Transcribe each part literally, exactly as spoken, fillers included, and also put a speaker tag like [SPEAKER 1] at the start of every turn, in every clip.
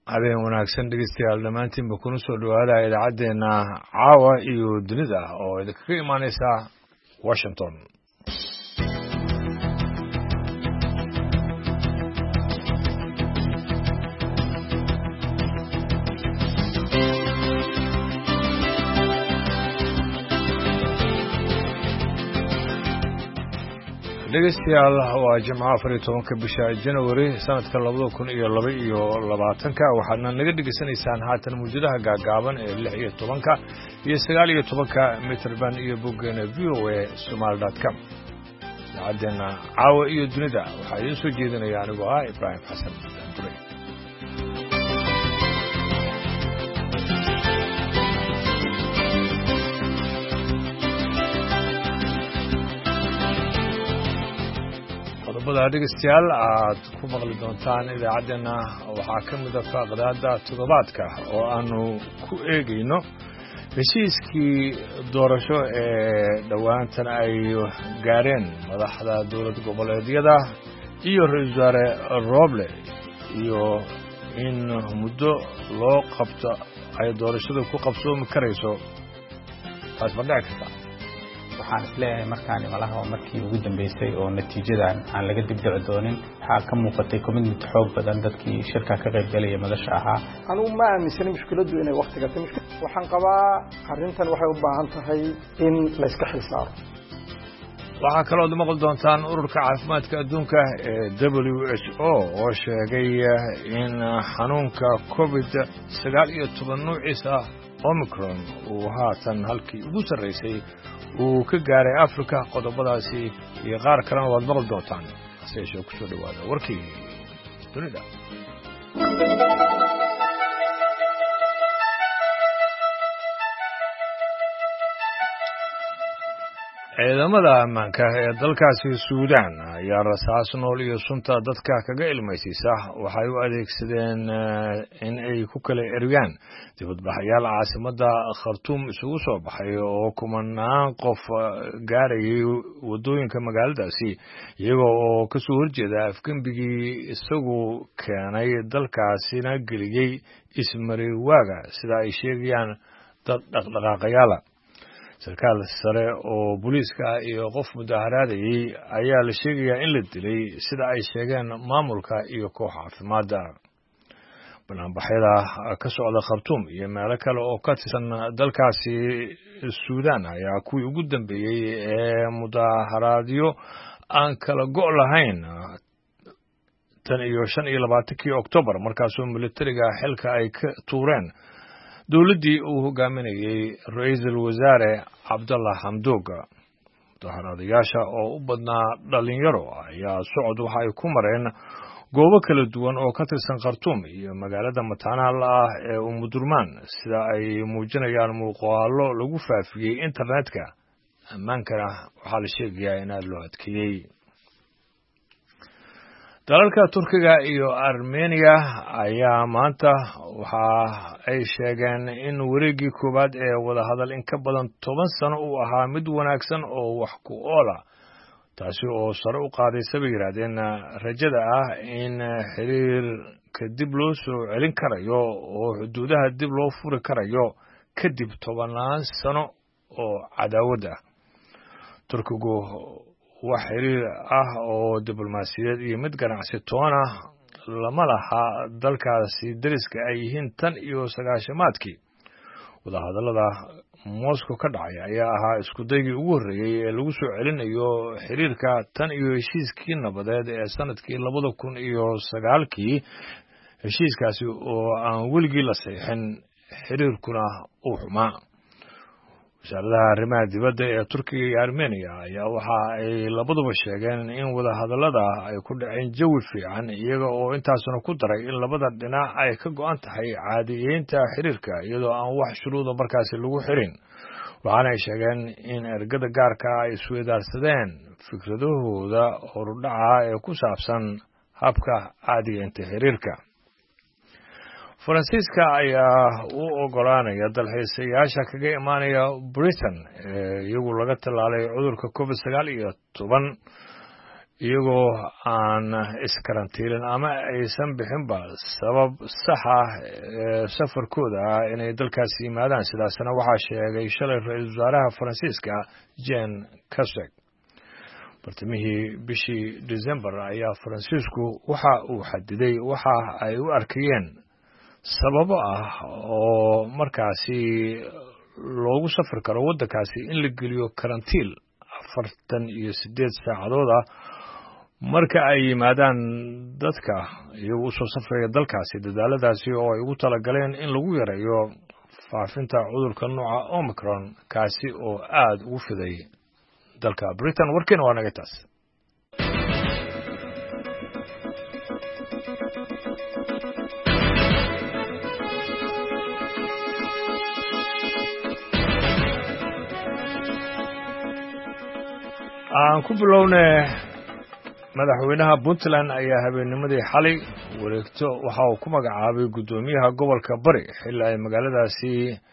[SPEAKER 1] habeen wanaagsan dhegeystayaal dhammaantiinba kuna soo dhawaada idaacaddeenna caawa iyo dunida oo idinkaga imaaneysa Washington. dhegeystayaal waa jimco afar iyo tobanka bisha January sanadka labada kun iyo laba iyo labaatanka waxaadna naga dhegeysanaysaan haatan muujadaha gaagaaban ee lix iyo tobanka iyo sagaal iyo tobanka meterband iyo boggeena v o a somali dot com. idaacaddeena caawa iyo dunida waxaa idiin soo jeedinaya anigoo ah Ibraahim Xasan Abdulle. qodobada dhegeystayaal aad ku maqli doontaan idaacaddeenna waxaa ka mid ah faaqadaada toddobaadka oo aanu ku eegayno heshiiskii doorasho ee dhowaantan ay gaareen madaxda dowlad goboleedyada iyo ra-iisul wasaare Roble iyo in muddo loo qabto ay doorashadu ku qabsoomi karayso taas ma dhici karta.
[SPEAKER 2] waxaan isleeyahay markaan malaha markii ugu dambeysay oo natiijadan aan laga dibdhici doonin waxaa ka muuqatay commitment xoog badan dadkii shirka ka qayb galaya madasha ahaa.
[SPEAKER 3] anigu ma aaminsani mushkiladu inay waqtiga tahay. waxaan qabaa arrintan waxay u baahan tahay in la iska xisaabo.
[SPEAKER 1] waxaa kaloo maqli doontaan ururka caafimaadka adduunka ee W H O oo sheegay in xanuunka covid sagaal iyo toban nuuciisa Omicron uu haatan halkii ugu sarreysay uu ka gaaray Afrika. qodobadaasi iyo qaar kalena waad maqli doontaan hase yeeshee ku soo dhawaada warkii dunida. ciidamada ammaanka ee dalkaasi Suudaan ayaa rasaas nool iyo sunta dadka kaga ilmaysiisa waxay u adeegsadeen in ay ku kala eriyaan dibadbaxayaal caasimadda Khartoum isugu soo baxay oo kumanaan qof gaarayay wadooyinka magaaladaasi iyagoo oo ka soo horjeeda afgembigii isagu keenay dalkaasina geliyey ismariwaaga sida ay sheegayaan dad dhaqdhaqaaqayaala. sarkaal sare oo booliiska iyo qof mudaharaadayay ayaa la sheegayaa in la dilay sida ay sheegeen maamulka iyo koox caafimaadda. banaanbaxyada ka socda Khartoum iyo meelo kale oo ka tirsan dalkaasi Suudaan ayaa kuwii ugu dambeeyey ee mudaharaadyo aan kala go' lahayn tan iyo shan iyo labaatankii Oktoobar markaasoo militariga xilka ay ka tuureen dowladdii uu hogaaminayay ra-iisul wasaare Cabdallah Hamdok. mudaharaadayaasha oo u badnaa dhalinyaro ayaa socod waxa ay ku mareen goobo kala duwan oo ka tirsan Khartoum iyo magaalada mataanaha ah ee Umudurmaan sida ay muujinayaan muuqaallo lagu faafiyey internetka. ammaankana waxaa la sheegayaa in aad loo adkeeyey. dalalka Turkiga iyo Armenia ayaa maanta waxa ay sheegeen in wareegii koowaad ee wadahadal in ka badan toban sano uu ahaa mid wanaagsan oo wax ku oola taasi oo sare u qaadaysa bay yiraahdeen rajada ah in xiriirka dib loo soo celin karayo oo xuduudaha dib loo furi karayo kadib tobanaan sano oo cadaawad ah. Turkigu wax xiriir ah oo diblomaasiyadeed iyo mid ganacsi toona lama laha dalkaasi dariska ay yihiin tan iyo sagaashamaadkii. wadahadallada Moscow ka dhacay ayaa ahaa isku daygii ugu horreeyey ee lagu soo celinayo xiriirka tan iyo heshiiskii nabadeed ee sanadkii labada kun iyo sagaalkii. heshiiskaasi oo aan weligii la saxiixin xiriirkuna uu xumaa. wasaaradaha arrimaha dibadda ee Turkiga iyo Armenia ayaa waxa ay labaduba sheegeen in wadahadallada ay ku dhaceen jawi fiican iyaga oo intaasna ku daray in labada dhinac ay ka go'an tahay caadiyeynta xiriirka iyadoo aan wax shuruuda markaasi lagu xirin. waxaana ay sheegeen in ergada gaarka ay isweydaarsadeen fikradahooda horudhaca ee ku saabsan habka caadiyeynta xiriirka. Faransiiska ayaa u ogolaanaya dalxiisayaasha kaga imaanaya Britain iyagu laga talaalay cudurka covid sagaal iyo toban iyagoo aan iskarantiilin ama aysan bixinba sabab sax ah ee safarkooda ah inay dalkaasi yimaadaan sidaasna waxaa sheegay shalay ra-iisul wasaaraha faransiiska jean castex bartamihii bishii december ayaa faransiisku waxa uu xadiday waxa ay u arkayeen sababo ah oo markaasi loogu safri karo waddankaasi in la geliyo karantiil afartan iyo siddeed saacadood ah marka ay yimaadaan dadka iyagoo usoo safraya dalkaasi dadaaladaasi oo ay ugu talagaleen in lagu yareeyo faafinta cudurka nooca omicron kaasi oo aada ugu fiday dalka britain warkiina waa naga taas aan ku bilownay madaxweynaha Puntland ayaa habeennimadii xalay wareegto waxa uu ku magacaabay gudoomiyaha gobolka Bari xilli ay magaaladaasi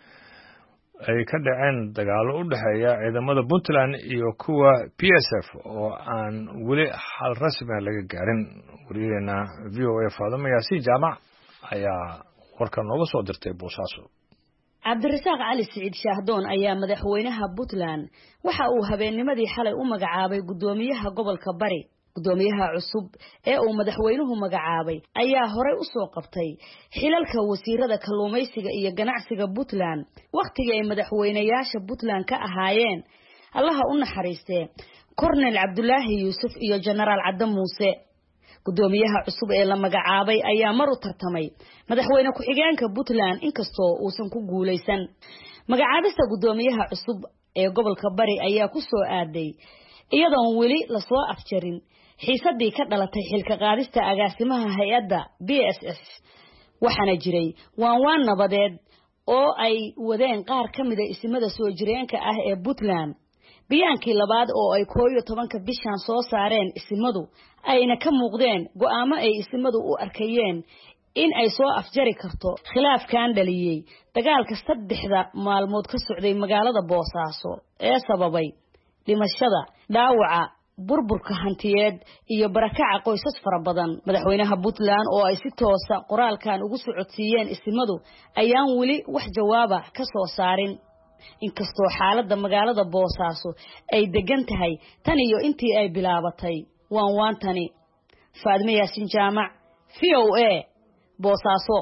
[SPEAKER 1] ay ka dhaceen dagaalo u dhaxeeya ciidamada Puntland iyo kuwa P S F oo aan weli xal rasmi ah laga gaarin wariyeena V O A Faadama Yaasiin Jaamac ayaa warkan nooga soo dirtay Boosaaso
[SPEAKER 4] cabdirasaaq cali siciid shaahdoon ayaa madaxweynaha Puntland waxa uu habeennimadii xalay u magacaabay gudoomiyaha gobolka Bari gudoomiyaha cusub ee uu madaxweynuhu magacaabay ayaa horey u soo qabtay xilalka wasiirada kalluumaysiga iyo ganacsiga Puntland waqtigii ay madaxweynayaasha Puntland ka ahaayeen allaha u naxariistee Cornel Cabdulaahi Yuusuf iyo General Cadde Muuse gudoomiyaha cusub ee la magacaabay ayaa mar u tartamay madaxweyne ku-xigeenka Puntland inkastoo uusan ku guuleysan magacaabista gudoomiyaha cusub ee gobolka Bari ayaa ku soo aaday iyadoo weli la soo afjarin xiisadii ka dhalatay xilka qaadista agaasimaha hay'adda B S F waxaana jiray waan waan nabadeed oo ay wadeen qaar ka mid ah isimada soo jireenka ah ee Puntland biyaankii labaad oo ay koob iyo tobanka bishan soo saareen isimadu ayna ka muuqdeen go'aamo ay isimadu u arkayeen in ay soo afjari karto khilaafkan dhaliyay dagaalka saddexda maalmood ka socday magaalada Boosaaso ee sababay dhimashada dhaawaca burburka hantiyeed iyo barakaca qoysas fara badan madaxweynaha Puntland oo ay si toos ah qoraalkan ugu socodsiiyeen isimadu ayaan weli wax jawaab ah ka soo saarin inkastoo xaaladda magaalada Boosaaso ay degan tahay tan iyo intii ay bilaabatay waan waantani Faadma Yaasiin Jaamac V O A Boosaaso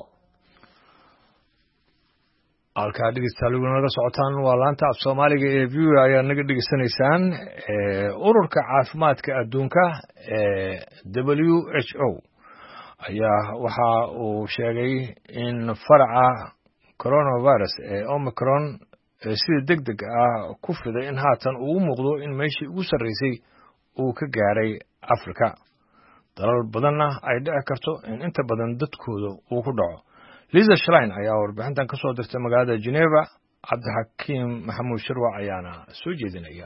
[SPEAKER 1] halkaa dhegeystayaal naga socotaan waa laanta af Soomaaliga ee V O A ayaa naga dhegeysanaysaan ururka caafimaadka adduunka ee W H O ayaa waxa uu sheegay in faraca coronavirus ee Omicron sida degdeg ah ku fiday in haatan uu u muuqdo in meeshii ugu sarreysay uu ka gaaray Afrika dalal badanna ay dhici karto in inta badan dadkooda uu ku dhaco Lisa Schlein ayaa warbixintan ka soo dirtay magaalada Geneva Cabdixakiim Maxamuud Shirwac ayaana soo jeedinaya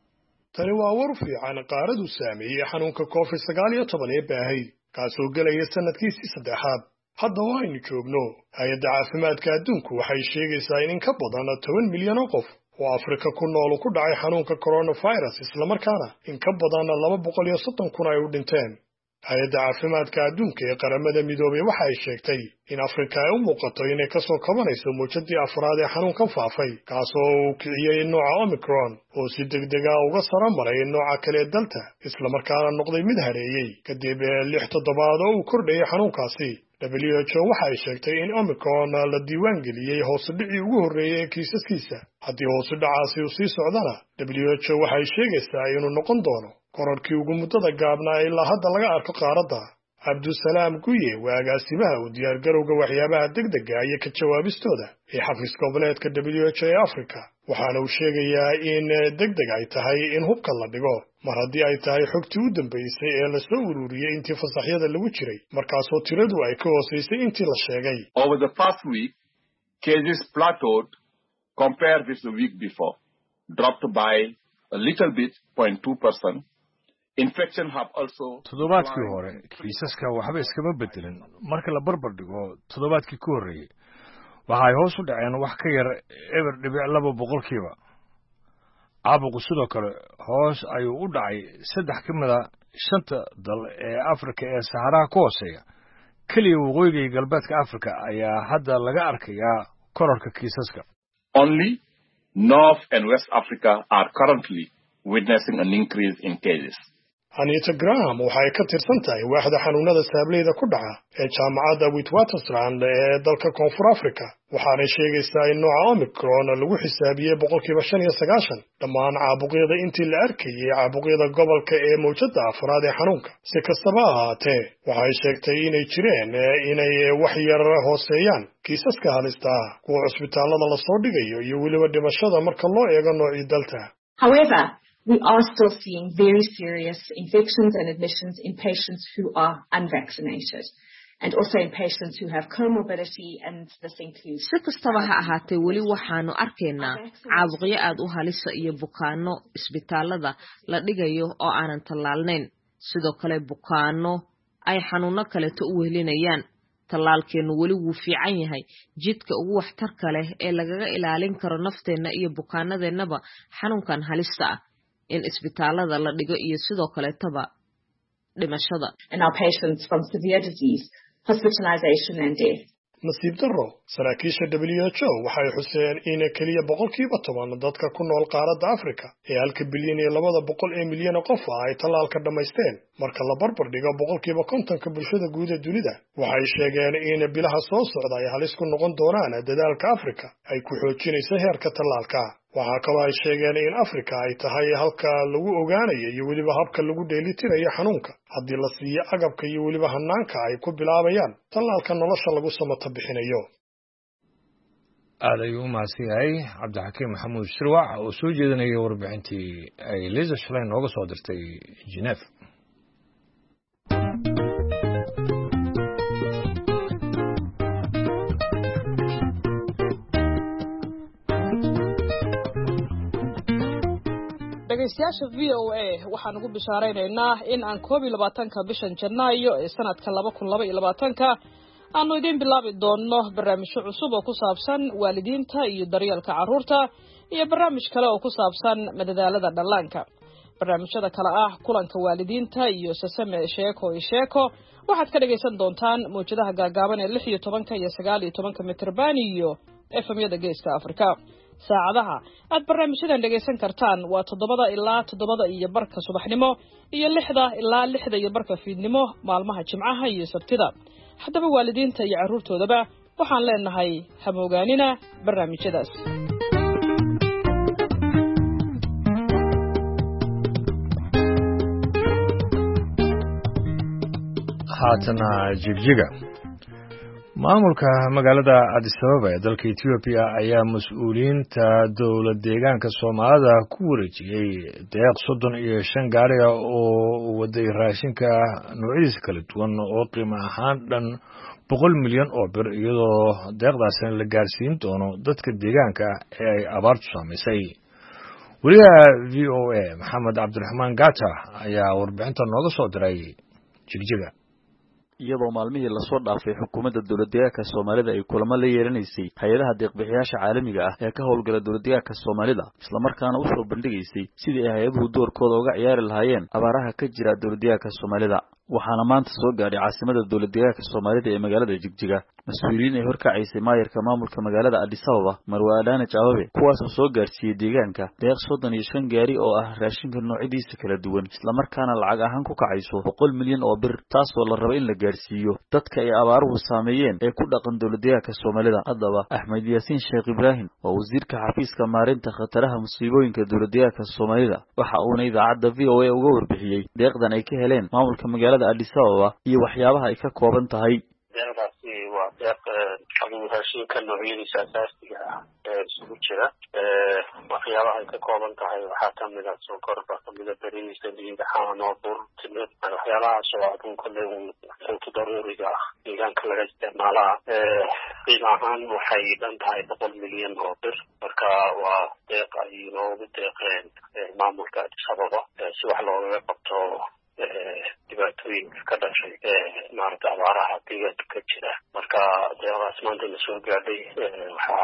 [SPEAKER 5] tani waa war fiican qaaradu saameeyay xanuunka covid sagaal iyo toban ee baahay kaasoo galaya sanadkiisii saddexaad hadda aynu joogno hay'adda caafimaadka adduunku waxay sheegaysaa in ka badan toban milyan oo qof oo Afrika ku nool ku dhacay xanuunka coronavirus isla markaana in ka badan laba boqol iyo soddon kun ay u dhinteen hay'adda caafimaadka adduunka ee qaramada midoobay waxa ay sheegtay in Afrika ay u muuqato inay ka soo kabanayso muujadii afraad ee xanuunkan faafay kaasoo uu kiciyay nooca Omicron oo si degdeg ah uga sara maray nooca kale Delta isla markaana noqday mid hareeyay kadib lix toddobaad oo uu kordhayay xanuunkaasi W H O waxa ay sheegtay in Omicron la diiwaan geliyay hoos u dhicii ugu horeeyay kiisaskiisa haddii hoos u dhacaasi uu sii socdana W H O waxa ay sheegaysaa inuu noqon doono kororkii ugu muddada gaabnaa ilaa hadda laga arko qaaradda Cabdusalaam Guye waa agaasimaha u diyaargarowga waxyaabaha degdega iyo ka jawaabistooda ee xafiis goboleedka W H O ee Afrika waxaana uu sheegayaa in degdeg ay tahay in hubka la dhigo mar haddii ay tahay xogtii u dambeysay ee la soo ururiyay intii fasaxyada lagu jiray markaasoo tiradu ay ka hooseysay intii la sheegay.
[SPEAKER 6] Over the past week, cases plateaued compared with the week before, dropped by a little bit, zero point two percent. Infection have also
[SPEAKER 1] toddobaadkii hore kiisaska waxba iskama bedelin marka la barbar dhigo toddobaadkii ka horreeyay waxay hoos u dhaceen wax ka yar eber dhibic laba boqolkiiba caabuqu sidoo kale hoos ayuu u dhacay saddex ka mid a shanta dal ee Afrika ee Sahara ka hooseeya kaliya waqooyiga iyo galbeedka Afrika ayaa hadda laga arkayaa kororka kiisaska.
[SPEAKER 6] Only North and West Africa are currently witnessing an increase in cases.
[SPEAKER 5] Anita Graham waxay ka tirsan tahay waaxda xanuunada saableyda ku dhaca ee jaamacadda Witwatersrand ee dalka Koonfur Afrika waxaana sheegaysaa in nooca Omicron lagu xisaabiyay boqolkiiba shan iyo sagaashan dhammaan caabuqyada intii la arkayay caabuqyada gobolka ee mowjadda afraad ee xanuunka. Si kastaba ha ahaatee waxay sheegtay inay jireen inay wax yar hooseeyaan kiisaska halista ah kuwa cusbitaalada la soo dhigayo iyo weliba dhimashada marka loo eego noocii Delta.
[SPEAKER 7] However, we are still seeing very serious infections and admissions in patients who are unvaccinated and also in patients who have comorbidity, and this includes.
[SPEAKER 8] Si kastaba ha ahaatee weli waxaanu arkaynaa caabuqyo aad u halisa iyo bukaano isbitaalada la dhigayo oo aanan tallaalnayn, sidoo kale bukaano ay xanuuno kaleeto u wehelinayaan. Tallaalkeenu weli wuu fiican yahay, jidka ugu waxtarka leh ee lagaga ilaalin karo nafteenna iyo bukaanadeennaba xanuunkan halista ah in isbitaalada la dhigo iyo sidoo kaleetaba dhimashada.
[SPEAKER 7] And our patients from severe disease, hospitalization and death.
[SPEAKER 5] Nasiib darro, saraakiisha W H O waxay xuseen in kaliya boqolkiiba toban dadka ku nool qaaradda Afrika ee halka bilyan iyo labada boqol ee milyan qof ay tallaalka dhamaysteen marka la barbar dhigo boqolkiiba kontonka bulshada guud ee dunida. Waxay sheegeen in bilaha soo socda ay halis ku noqon doonaan dadaalka Afrika ay ku xoojinayso heerka tallaalka. Waxa kaloo ay sheegeen in Afrika ay tahay halka lagu ogaanayo iyo weliba habka lagu dheelitirayo xanuunka haddii la siiyo agabka iyo weliba hanaanka ay ku bilaabayaan tallaalka nolosha lagu samata bixinayo.
[SPEAKER 1] aad ayuu u mahadsan yahay Cabdixakiim Maxamuud Shirwac oo soo jeedinaya warbixintii ay Liza Schlein nooga soo dirtay Geneva.
[SPEAKER 9] dhegeystayaasha V O A waxaan ugu bishaaraynaynaa in aan koob iyo labaatanka bishan Janaayo ee sanadka laba kun laba iyo labaatanka aanu idin bilaabi doono barnaamijyo cusub oo ku saabsan waalidiinta iyo daryeelka carruurta iyo barnaamij kale oo ku saabsan madadaalada dhallaanka. Barnaamijyada kale ah kulanka waalidiinta iyo sasame sheeko iyo sheeko waxaad ka dhageysan doontaan mowjadaha gaagaaban ee lix iyo tobanka iyo sagaal iyo tobanka mitirban iyo F M-yada Geeska Afrika. saacadaha aad barnaamijyadan dhageysan kartaan waa toddobada ilaa toddobada iyo barka subaxnimo iyo lixda ilaa lixda iyo barka fiidnimo maalmaha Jimcaha iyo Sabtida. haddaba waalidiinta iyo carruurtoodaba waxaan leenahay hamoogaanina barnaamijyadaas.
[SPEAKER 1] haatana jigjiga maamulka magaalada Addis Ababa ee dalka Ethiopia ayaa mas'uuliyiinta dowlad deegaanka Soomaalida ku wareejiyay deeq soddon iyo shan gaari oo waday raashinka noocyadiisa kala duwan oo qiimo ahaan dhan boqol milyan oo bir iyadoo deeqdaasina la gaarsiin doono dadka deegaanka ee ay abaartu saamaysay. wariyaha V O A Maxamed Cabdiraxmaan Gata ayaa warbixinta nooga soo diray jigjiga.
[SPEAKER 10] iyadoo maalmihii la soo dhaafay xukuumadda dowladdeegaanka Soomaalida ay kulamo la yeelanaysay hay'adaha deeq-bixiyaasha caalamiga ah ee ka howlgala dowladdeegaanka Soomaalida isla markaana u soo bandhigaysay sidii ay hay'aduhu doorkooda uga ciyaari lahaayeen abaaraha ka jira dowladdeegaanka Soomaalida. waxaana maanta soo gaadhay caasimada dowladdeegaanka Soomaalida ee magaalada Jigjiga mas'uuliyiin ay horkacaysay maayarka maamulka magaalada Addis Ababa Marwa Adaanaj Ababe kuwaas oo soo gaarsiiyay deegaanka deeq soddon iyo shan gaari oo ah raashinka noocyadiisa kala duwan isla markaana lacag ahaan ku kacayso boqol milyan oo bir taasoo la rabo in la gaarsiiyo dadka ay abaaruhu saameeyeen ee ku dhaqan dowladdeegaanka Soomaalida. haddaba Axmed Yaasiin Sheekh Ibraahim oo wasiirka xafiiska maareynta khataraha musiibooyinka dowladdeegaanka Soomaalida waxa uuna idaacadda V O A uga warbixiyay deeqdan ay ka heleen maamulka magaalada Addis Ababa iyo waxyaabaha ay ka kooban tahay.
[SPEAKER 11] deeqdaasi waa deeq raashinka noocyadiisa asaasiga ah ee isugu jira waxyaabaha ay ka kooban tahay waxaa kamid ah sonkor baa kamid ah bariis saliid caano bur timir waxyaabahaas oo adun kale quutu daruuriga ah deegaanka laga isticmaalaa qiimo ahaan waxay dhan tahay boqol milyan oo bir marka waa deeq ay noogu deeqeen maamulka Addis Ababa si wax loogaga qabto dhibaatooyinka ka dhashay maaragta abaaraha deegaanka ka jira. marka deeqdaas maanta la soo gaadhay waxaa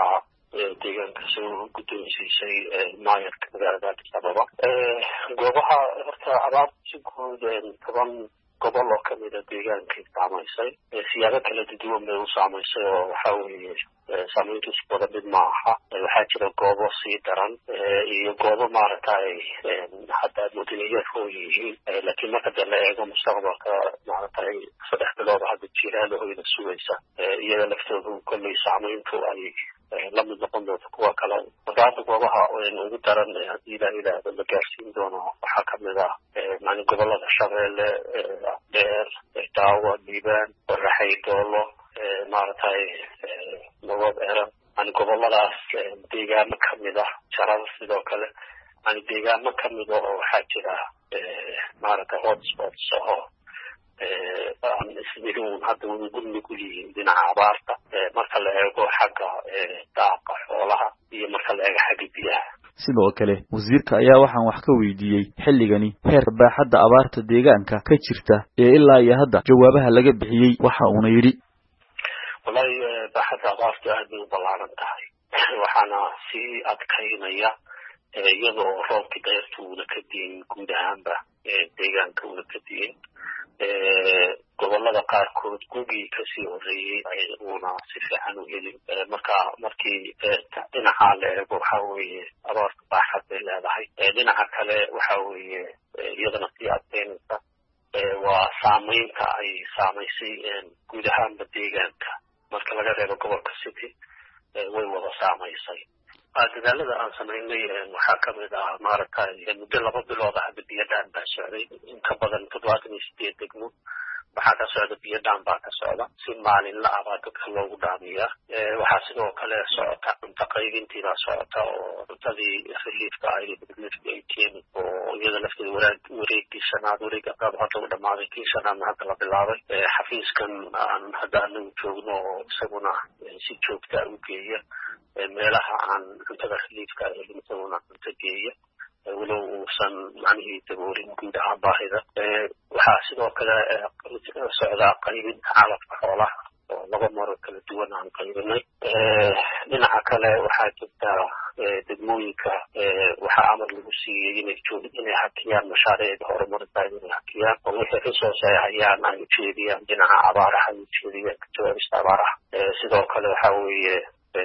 [SPEAKER 11] deegaanka soo guddoonsiisay maayarka magaalada Addis Ababa. goobaha horta abaar si guud toban gobol oo kamid ah deegaanka saamaysay siyaabo kala duwan bay u saamaysay oo waxa weeye saamayntu isku wada mid ma aha. waxaa jira goobo sii daran iyo goobo maaragtay hadda mudaniyaadku yihiin laakiin marka la eego mustaqbalka maaragtay saddex bilood hadda jiraan oo ina sugaysa iyaga laftoodu kolley saamayntu ay la mid noqon doonto kuwa kale. marka goobaha ugu daran haddii la yidhaahdo la gaarsiin doono waxaa kamid ah macni gobolada Shabeelle, Dheer, Daawa, Liibaan, Qorraxay, Doolo, maaragtay nabad eran aan goboladaas deegaano kamid ah Jarar sidoo kale aan deegaano kamid ah oo waxaa jira maaragtay hotspots oo aan ismihiin hadda ugu nugul yihiin dhinaca abaarta marka la eego xagga daaqa xoolaha iyo marka la eego xagga biyaha.
[SPEAKER 10] sidoo kale wasiirka ayaa waxaan wax ka weydiiyey xilligani heerka baaxadda abaarta deegaanka ka jirta ee ilaa iyo hadda jawaabaha laga bixiyey waxa uuna yidhi
[SPEAKER 11] wallahi baaxadda abaarta aad bay u ballaaran tahay waxaana sii adkaynaya iyadoo roobkii dayrta uuna ka diin guud ahaanba deegaanka uuna ka diin gobolada qaarkood gugii kasii horeeyey uuna si fiican u helin. marka markii dhinaca la eego waxa weeye abaarta baaxad bay leedahay. dhinaca kale waxa weeye iyadana sii adkaynaysa waa saamaynta ay saamaysay guud ahaanba deegaanka marka laga reebo gobolka City way wada saamaysay. dadaalada aan samaynay waxaa kamid ah maaragtay muddo laba bilood ah biyo dhaan baa socday inka badan toddobaatan iyo sideed degmo waxaa ka socda biyo dhaan baa ka socda si maalinla ah baa dadka loogu dhaamiyaa. waxaa sidoo kale socota cunto qaybintii baa socota oo cuntadii reliefka ay reliefka ay keeni oo iyada lafteeda waraag wareegii shanaad wareega qaab hadda u dhamaaday kii shanaadna hadda la bilaabay. xafiiskan aan hadda anagu joogno oo isaguna si joogta u geeya meelaha aan cuntada reliefka ay isaguna cunto geeya walow uusan macnihii daboorin guud ahaan baahida. waxaa sidoo kale socdaa qaybinta calafka xoolaha oo laba maro kala duwan aan qaybinay. dhinaca kale waxaa jirta degmooyinka waxaa amar lagu siiyey inay joogin inay hakiyaan mashaariicda horumarinta inay hakiyaan oo wixii resource ay hayaan ay ujeediyaan dhinaca abaaraha ay ujeediyaan ka jawaabista abaaraha. sidoo kale waxa weeye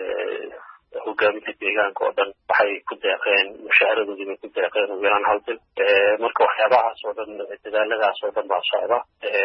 [SPEAKER 11] hogaaminta deegaanka oo dhan waxay ku deeqeen mushaaradoodii bay ku deeqeen ugu yaraan hal bil. marka waxyaabahaas oo dhan dadaaladaas oo dhan baa socda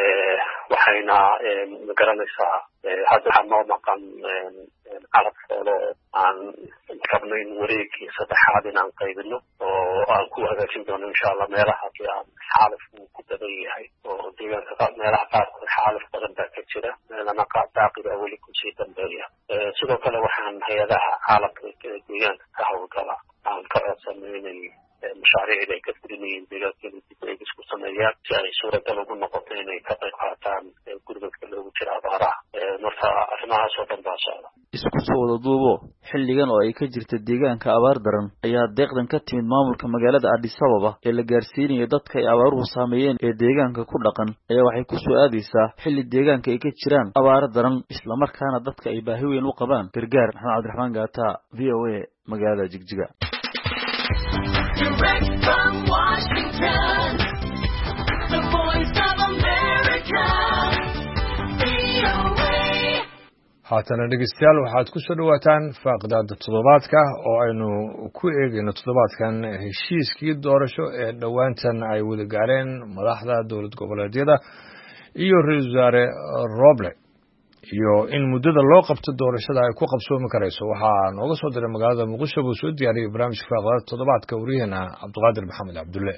[SPEAKER 11] waxayna magaranaysaa hadda waxaa noo maqan calaf xoolo aan rabno in wareegii saddexaad inaan qaybino oo aan ku hagaajin doono insha allah meelaha aan xaalif uu ku badan yahay oo deegaanka meelaha qaarkood xaalif badan baa ka jira meelana daaqida weli kusii dambeeya. sidoo kale waxaan hay-adaha caalamka deegaanka ka hawlgala aan ka codsanay inay mashaariicda ay ka fulinayeen deegaankeena dib ay isku sameeyaan si ay suuragal ugu noqoto inay ka qayb qaataan gurmadka loogu jira abaaraha. marka arrimahaas oo dhan baa socda.
[SPEAKER 10] isku soo wada duubo xilligan oo ay ka jirta deegaanka abaar daran ayaa deeqdan ka timid maamulka magaalada Addis Ababa ee la gaarsiinayo dadka ay abaaruhu saameeyeen ee deegaanka ku dhaqan ayaa waxay ku soo aadaysaa xilli deegaanka ay ka jiraan abaar daran isla markaana dadka ay baahi weyn u qabaan gargaar. Maxamed Cabdiraxmaan Gaata, V O A, magaalada Jigjiga.
[SPEAKER 12] Direct from Washington, the voice of America, V O A.
[SPEAKER 1] haatana dhegeystayaal waxaad ku soo dhawaataan faaqdaada toddobaadka oo aynu ku eegayno toddobaadkan heshiiskii doorasho ee dhowaantan ay wada gaareen madaxda dowlad goboleedyada iyo ra-iisul wasaare Roble iyo in muddada loo qabto doorashada ay ku qabsoomi karayso. waxaa nooga soo diray magaalada Muqdisho buu soo diyaariyey barnaamijka faaqdaada toddobaadka wariyaheena Cabdiqaadir Maxamed Cabdulle.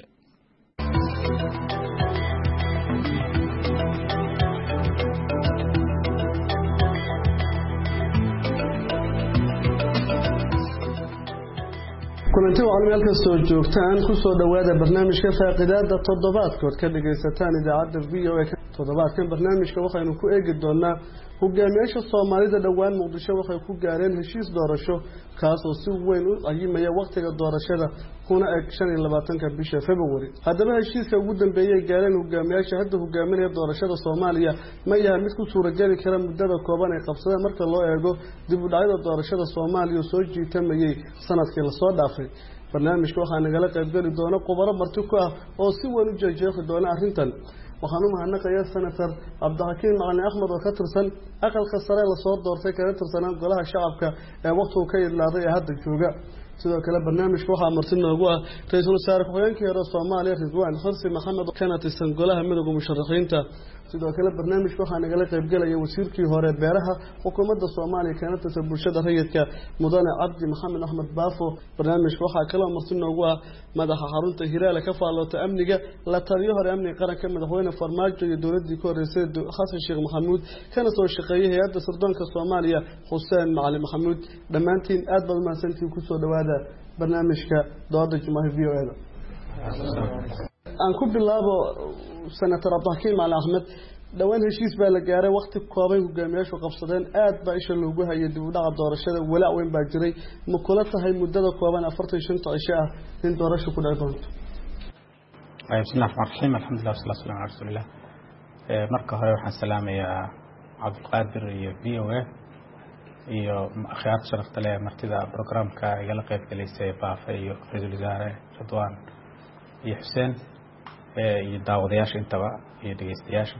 [SPEAKER 13] kulanti wacan meel kastoo joogtaan kusoo dhawaada barnaamijka faaqidaada toddobaadkood ka dhagaysataan idaacadda V O A toddobaadkan barnaamijka waxaynu ku eegi doonaa hogaamiyaasha Soomaalida dhawaan Muqdisho waxay ku gaareen heshiis doorasho kaas oo si weyn u ayimaya waqtiga doorashada kuna eg shan iyo labaatanka bisha February haddaba heshiiska ugu dambeeyay gaareen hogaamiyaasha hadda hogaaminaya doorashada Soomaaliya ma yahay mid ku suuragali kara muddada kooban ee qabsadeen marka loo eego dib u dhacida doorashada Soomaaliya soo jiitamayay sanadkii la soo dhaafay barnaamijka waxaa nagala qaybgali doona khubaro marti ku ah oo si weyn u jeexjeexi doona arrintan waxaan u mahadnaqayaa senator Cabdixakiin Macalin Axmed oo ka tirsan aqalka sare la soo doortay kana tirsanaan golaha shacabka ee waqtigu ka yidlaaday ee hadda jooga sidoo kale barnaamijka waxaa marti noogu ah ra'iisul wasaare ku-xigeenka hore Soomaaliya Ridwaan Xirsi Maxamed oo kana tirsan golaha midowga musharaxiinta sidoo kale barnaamijka waxaa nagala qaybgalaya wasiirkii hore beeraha xukuumadda Soomaaliya kana tirsan bulshada rayidka mudane Cabdi Maxamed Axmed Baafo barnaamijka waxaa kale oo marti noogu ah madaxa xarunta Hiiraale ka faaloota amniga la taliyo hore amniga qaranka madaxweyne Farmaajo iyo dowladii ka horeysay Xasan Sheekh Maxamuud kana soo shaqeeyay hay'adda sirdoonka Soomaaliya Xuseen Macalin Maxamuud dhamaantiin aad baad mahadsantiin ku soo dhawaada barnaamijka dooda Jumaahi V O A aan ku bilaabo senator Cabdixakiin Macalin Axmed dhawaan heshiis baa la gaaray waqti kooban hogaamiyaashu qabsadeen aad baa isha loogu hayay dib u dhaca doorashada walaac weyn baa jiray ma kula tahay muddada kooban afartan iyo shan cisho ah in doorasho ku dhici doonto
[SPEAKER 2] bismillaahir rahmaanir rahiim alxamdulillaah wassalatu wassalamu calaa rasuulillah marka hore waxaan salaamayaa Cabdiqaadir iyo V O A iyo akhyaar sharafta leh martida programka igala qayb galaysay Baafa iyo ra'iisul wasaare Ridwaan iyo Xuseen iyo daawadayaasha intaba iyo dhageystayaasha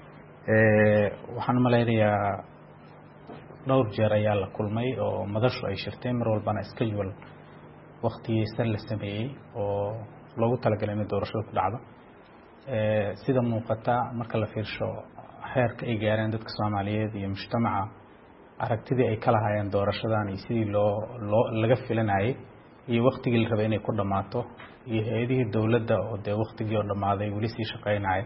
[SPEAKER 2] ee waxaan maleynayaa dhowr jeer ayaa la kulmay oo madashu ay shirtay mar walbana schedule waqtigiisan la sameeyay oo loogu talagalay in doorashada ku dhacdo ee sida muuqata marka la fiirsho heerka ay gaareen dadka Soomaaliyeed iyo mujtamaca aragtidii ay kala hayeen doorashadan iyo sidii loo loo laga filanayay iyo waqtigii la rabay inay ku dhamaato iyo hay'adihii dawladda oo de waqtigii oo dhamaaday wali sii shaqeynay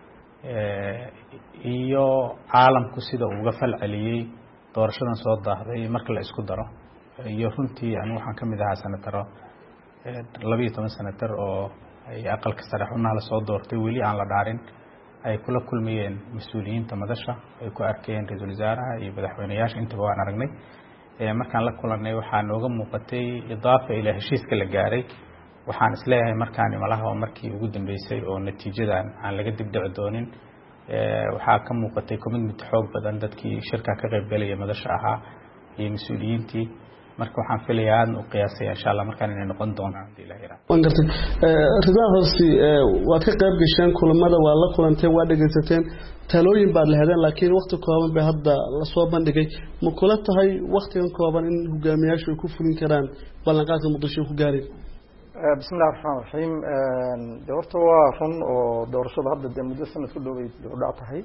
[SPEAKER 2] ee iyo caalamku sida uu uga falceliyay doorashadan soo daahday marka la isku daro iyo runtii anigu waxaan kamid ahaa senataro laba iyo toban senator oo ay aqalka sare xubnaha la soo doortay wali aan la dhaarin ay kula kulmayeen mas'uuliyiinta madasha ay ku arkeen ra'iisul wasaaraha iyo madaxweynayaasha intaba waan aragnay ee markaan la kulanay waxaa nooga muuqatay idaafa ila heshiiska la gaaray waxaan isleeyahay markaan malaha oo markii ugu dambeysay oo natiijadan aan laga dibdhici doonin ee waxaa ka muuqatay commitment xoog badan dadkii shirka ka qayb galay madasha ahaa iyo mas'uuliyiintii marka waxaan filayaa in uu qiyaasay insha Allah markaan inay noqon doonaan hadii la yiraahdo
[SPEAKER 13] waan gartay Ridwaan Xirsi waad ka qayb gasheen kulamada waa la kulanteen waa dhageysateen talooyin baad leedahay laakiin waqti kooban bay hadda la soo bandhigay ma kula tahay waqtigan kooban in hogaamiyaashu ku fulin karaan ballanqaadka Muqdisho ku gaareen
[SPEAKER 3] bismillaahir rahmaanir rahiim doorto waa run oo doorashada hadda muddo sanad ku dhow ay u dhacday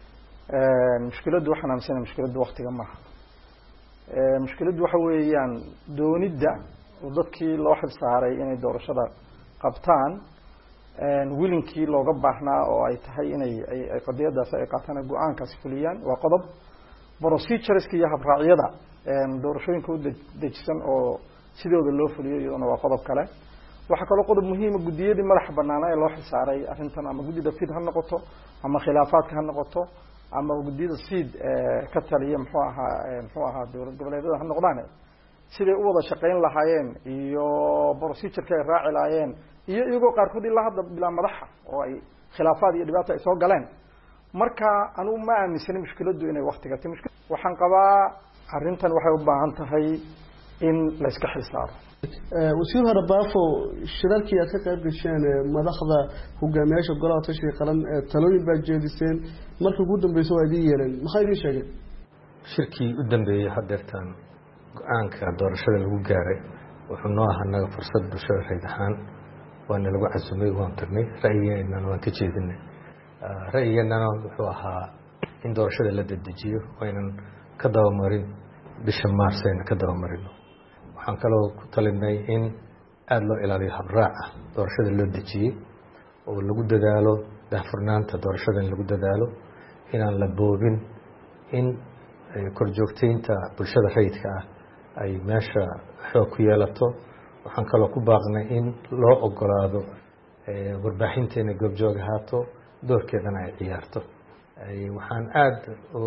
[SPEAKER 3] ee mushkiladu waxaan aaminsanay mushkiladu waqtiga ma ee mushkiladu waxa weeyaan doonida oo dadkii loo xil saaray inay doorashada qabtaan een wilinkii looga baahnaa oo ay tahay inay ay qadiyadaas ay qaataan go'aankaas fuliyaan waa qodob procedureska iyo habraacyada een doorashooyinka u dejisan oo sidooda loo fuliyo iyaduna waa qodob kale waxa kale qodob muhiim ah gudiyadii madax banaanay loo xil saaray arrintan ama gudida fid ha noqoto ama khilaafaadka ha noqoto ama gudida siid ka taliya muxuu ahaa muxuu ahaa dowlad goboleedyada ha noqdaan siday u wada shaqeyn lahaayeen iyo procedure-ka ay raaci lahaayeen iyo iyagoo qaarkood ilaa hadda bilaa madaxa oo ay khilaafaad iyo dhibaato ay soo galeen marka anu ma aaminsan mushkiladu inay waqtiga tahay mushkil waxaan qabaa arrintan waxay u baahan tahay in la iska xisaabo
[SPEAKER 13] ee wasiir hore Baafo shirarkii aad ka qayb gasheen madaxda hogaamiyaasha golaha tashiga qaran talooyin baa jeediseen markii ugu dambeysay waa idin yeeleen maxay idin sheegeen
[SPEAKER 14] shirkii u dambeeyay hadeertan go'aanka doorashada lagu gaaray wuxuu noo ahaa naga fursad bulshada raydahaan waana lagu casumay waan tagnay ra'yigeennana waan ka jeedinay ra'yigeennana wuxuu ahaa in doorashada la dedejiyo waynan ka dabamarin bisha maars ayna ka dabamarino waxaan kaloo ku talinay in aada loo ilaaliyo habraaca doorashada loo dejiyey oo lagu dadaalo daahfurnaanta doorashada in lagu dadaalo inaan la boobin in korjoogteynta bulshada rayidka ah ay meesha xoog ku yeelato waxaan kaloo ku baaqnay in loo ogolaado warbaaxinteena goobjoog ahaato doorkeedana ay ciyaarto waxaan aad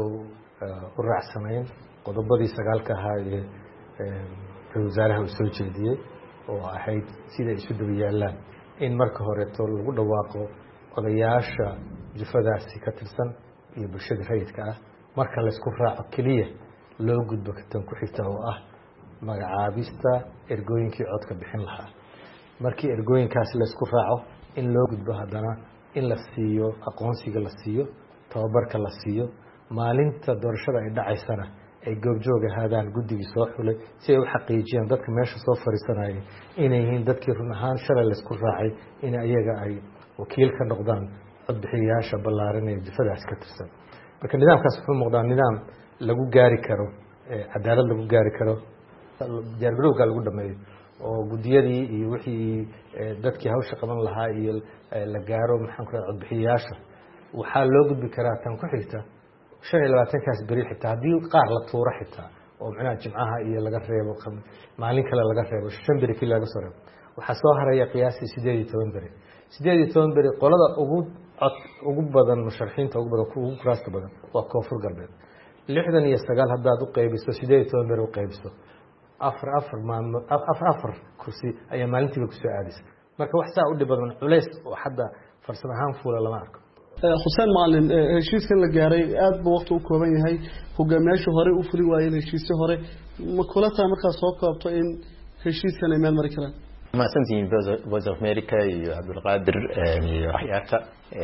[SPEAKER 14] u raacsanayn qodobadii sagaalka ahaa ee ra-iisul wasaaraha uu soo jeediyey oo ahayd siday isu daba yaallaan in marka horeeto lagu dhawaaqo odayaasha jufadaasi ka tirsan iyo bulshada rayidka ah marka laysku raaco keliya loo gudbo katan ku xigta oo ah magacaabista ergooyinkii codka bixin lahaa markii ergooyinkaasi laysku raaco in loo gudbo haddana in la siiyo aqoonsiga la siiyo tababarka la siiyo maalinta doorashada ay dhacaysana ay goobjoog ahaadaan guddigii soo xulay si ay u xaqiijiyaan dadka meesha soo fadhiisanayay inay yihiin dadkii run ahaan shalay laysku raacay in ayaga ay wakiil ka noqdaan codbixiyayaasha ballaaran ee jufadaas ka tirsan marka nidaamkaas wuxuu muuqdaa nidaam lagu gaari karo cadaalad lagu gaari karo diyaargarowga lagu dhameeyo oo guddiyadii iyo wixii dadkii hawsha qaban lahaa iyo la gaaro maxaan ku codbixiyayaasha waxaa loo gudbi karaa tan ku xigta shan iyo labaatankaas beri xitaa haddii qaar la tuuro xitaa oo macnaha jimcaha iyo laga reebo maalin kale laga reebo shan beri kii laga soo reebo waxaa soo haraya qiyaastii sideed iyo toban beri sideed iyo toban beri qolada ugu cod ugu badan musharaxiinta ugu badan ugu kuraasta badan waa koonfur galbeed lixdan iyo sagaal haddaad u qaybiso sideed iyo toban beri u qaybiso afar afar maamo afar afar kursi ayaa maalintiiba kusoo aadaysa marka wax saa u dhib badan culays oo hadda farsamo ahaan fuula lama arko
[SPEAKER 13] xuseen macalin heshiiskan la gaaray aad buu waqti u kooban yahay hogaamiyaashu hore u fuli waayeen heshiisyo hore ma kula tahay markaa soo koobto in heshiiskan ay meel mari karaan
[SPEAKER 15] mahadsantihiin voice of america iyo cabdulqaadir iyo axyaata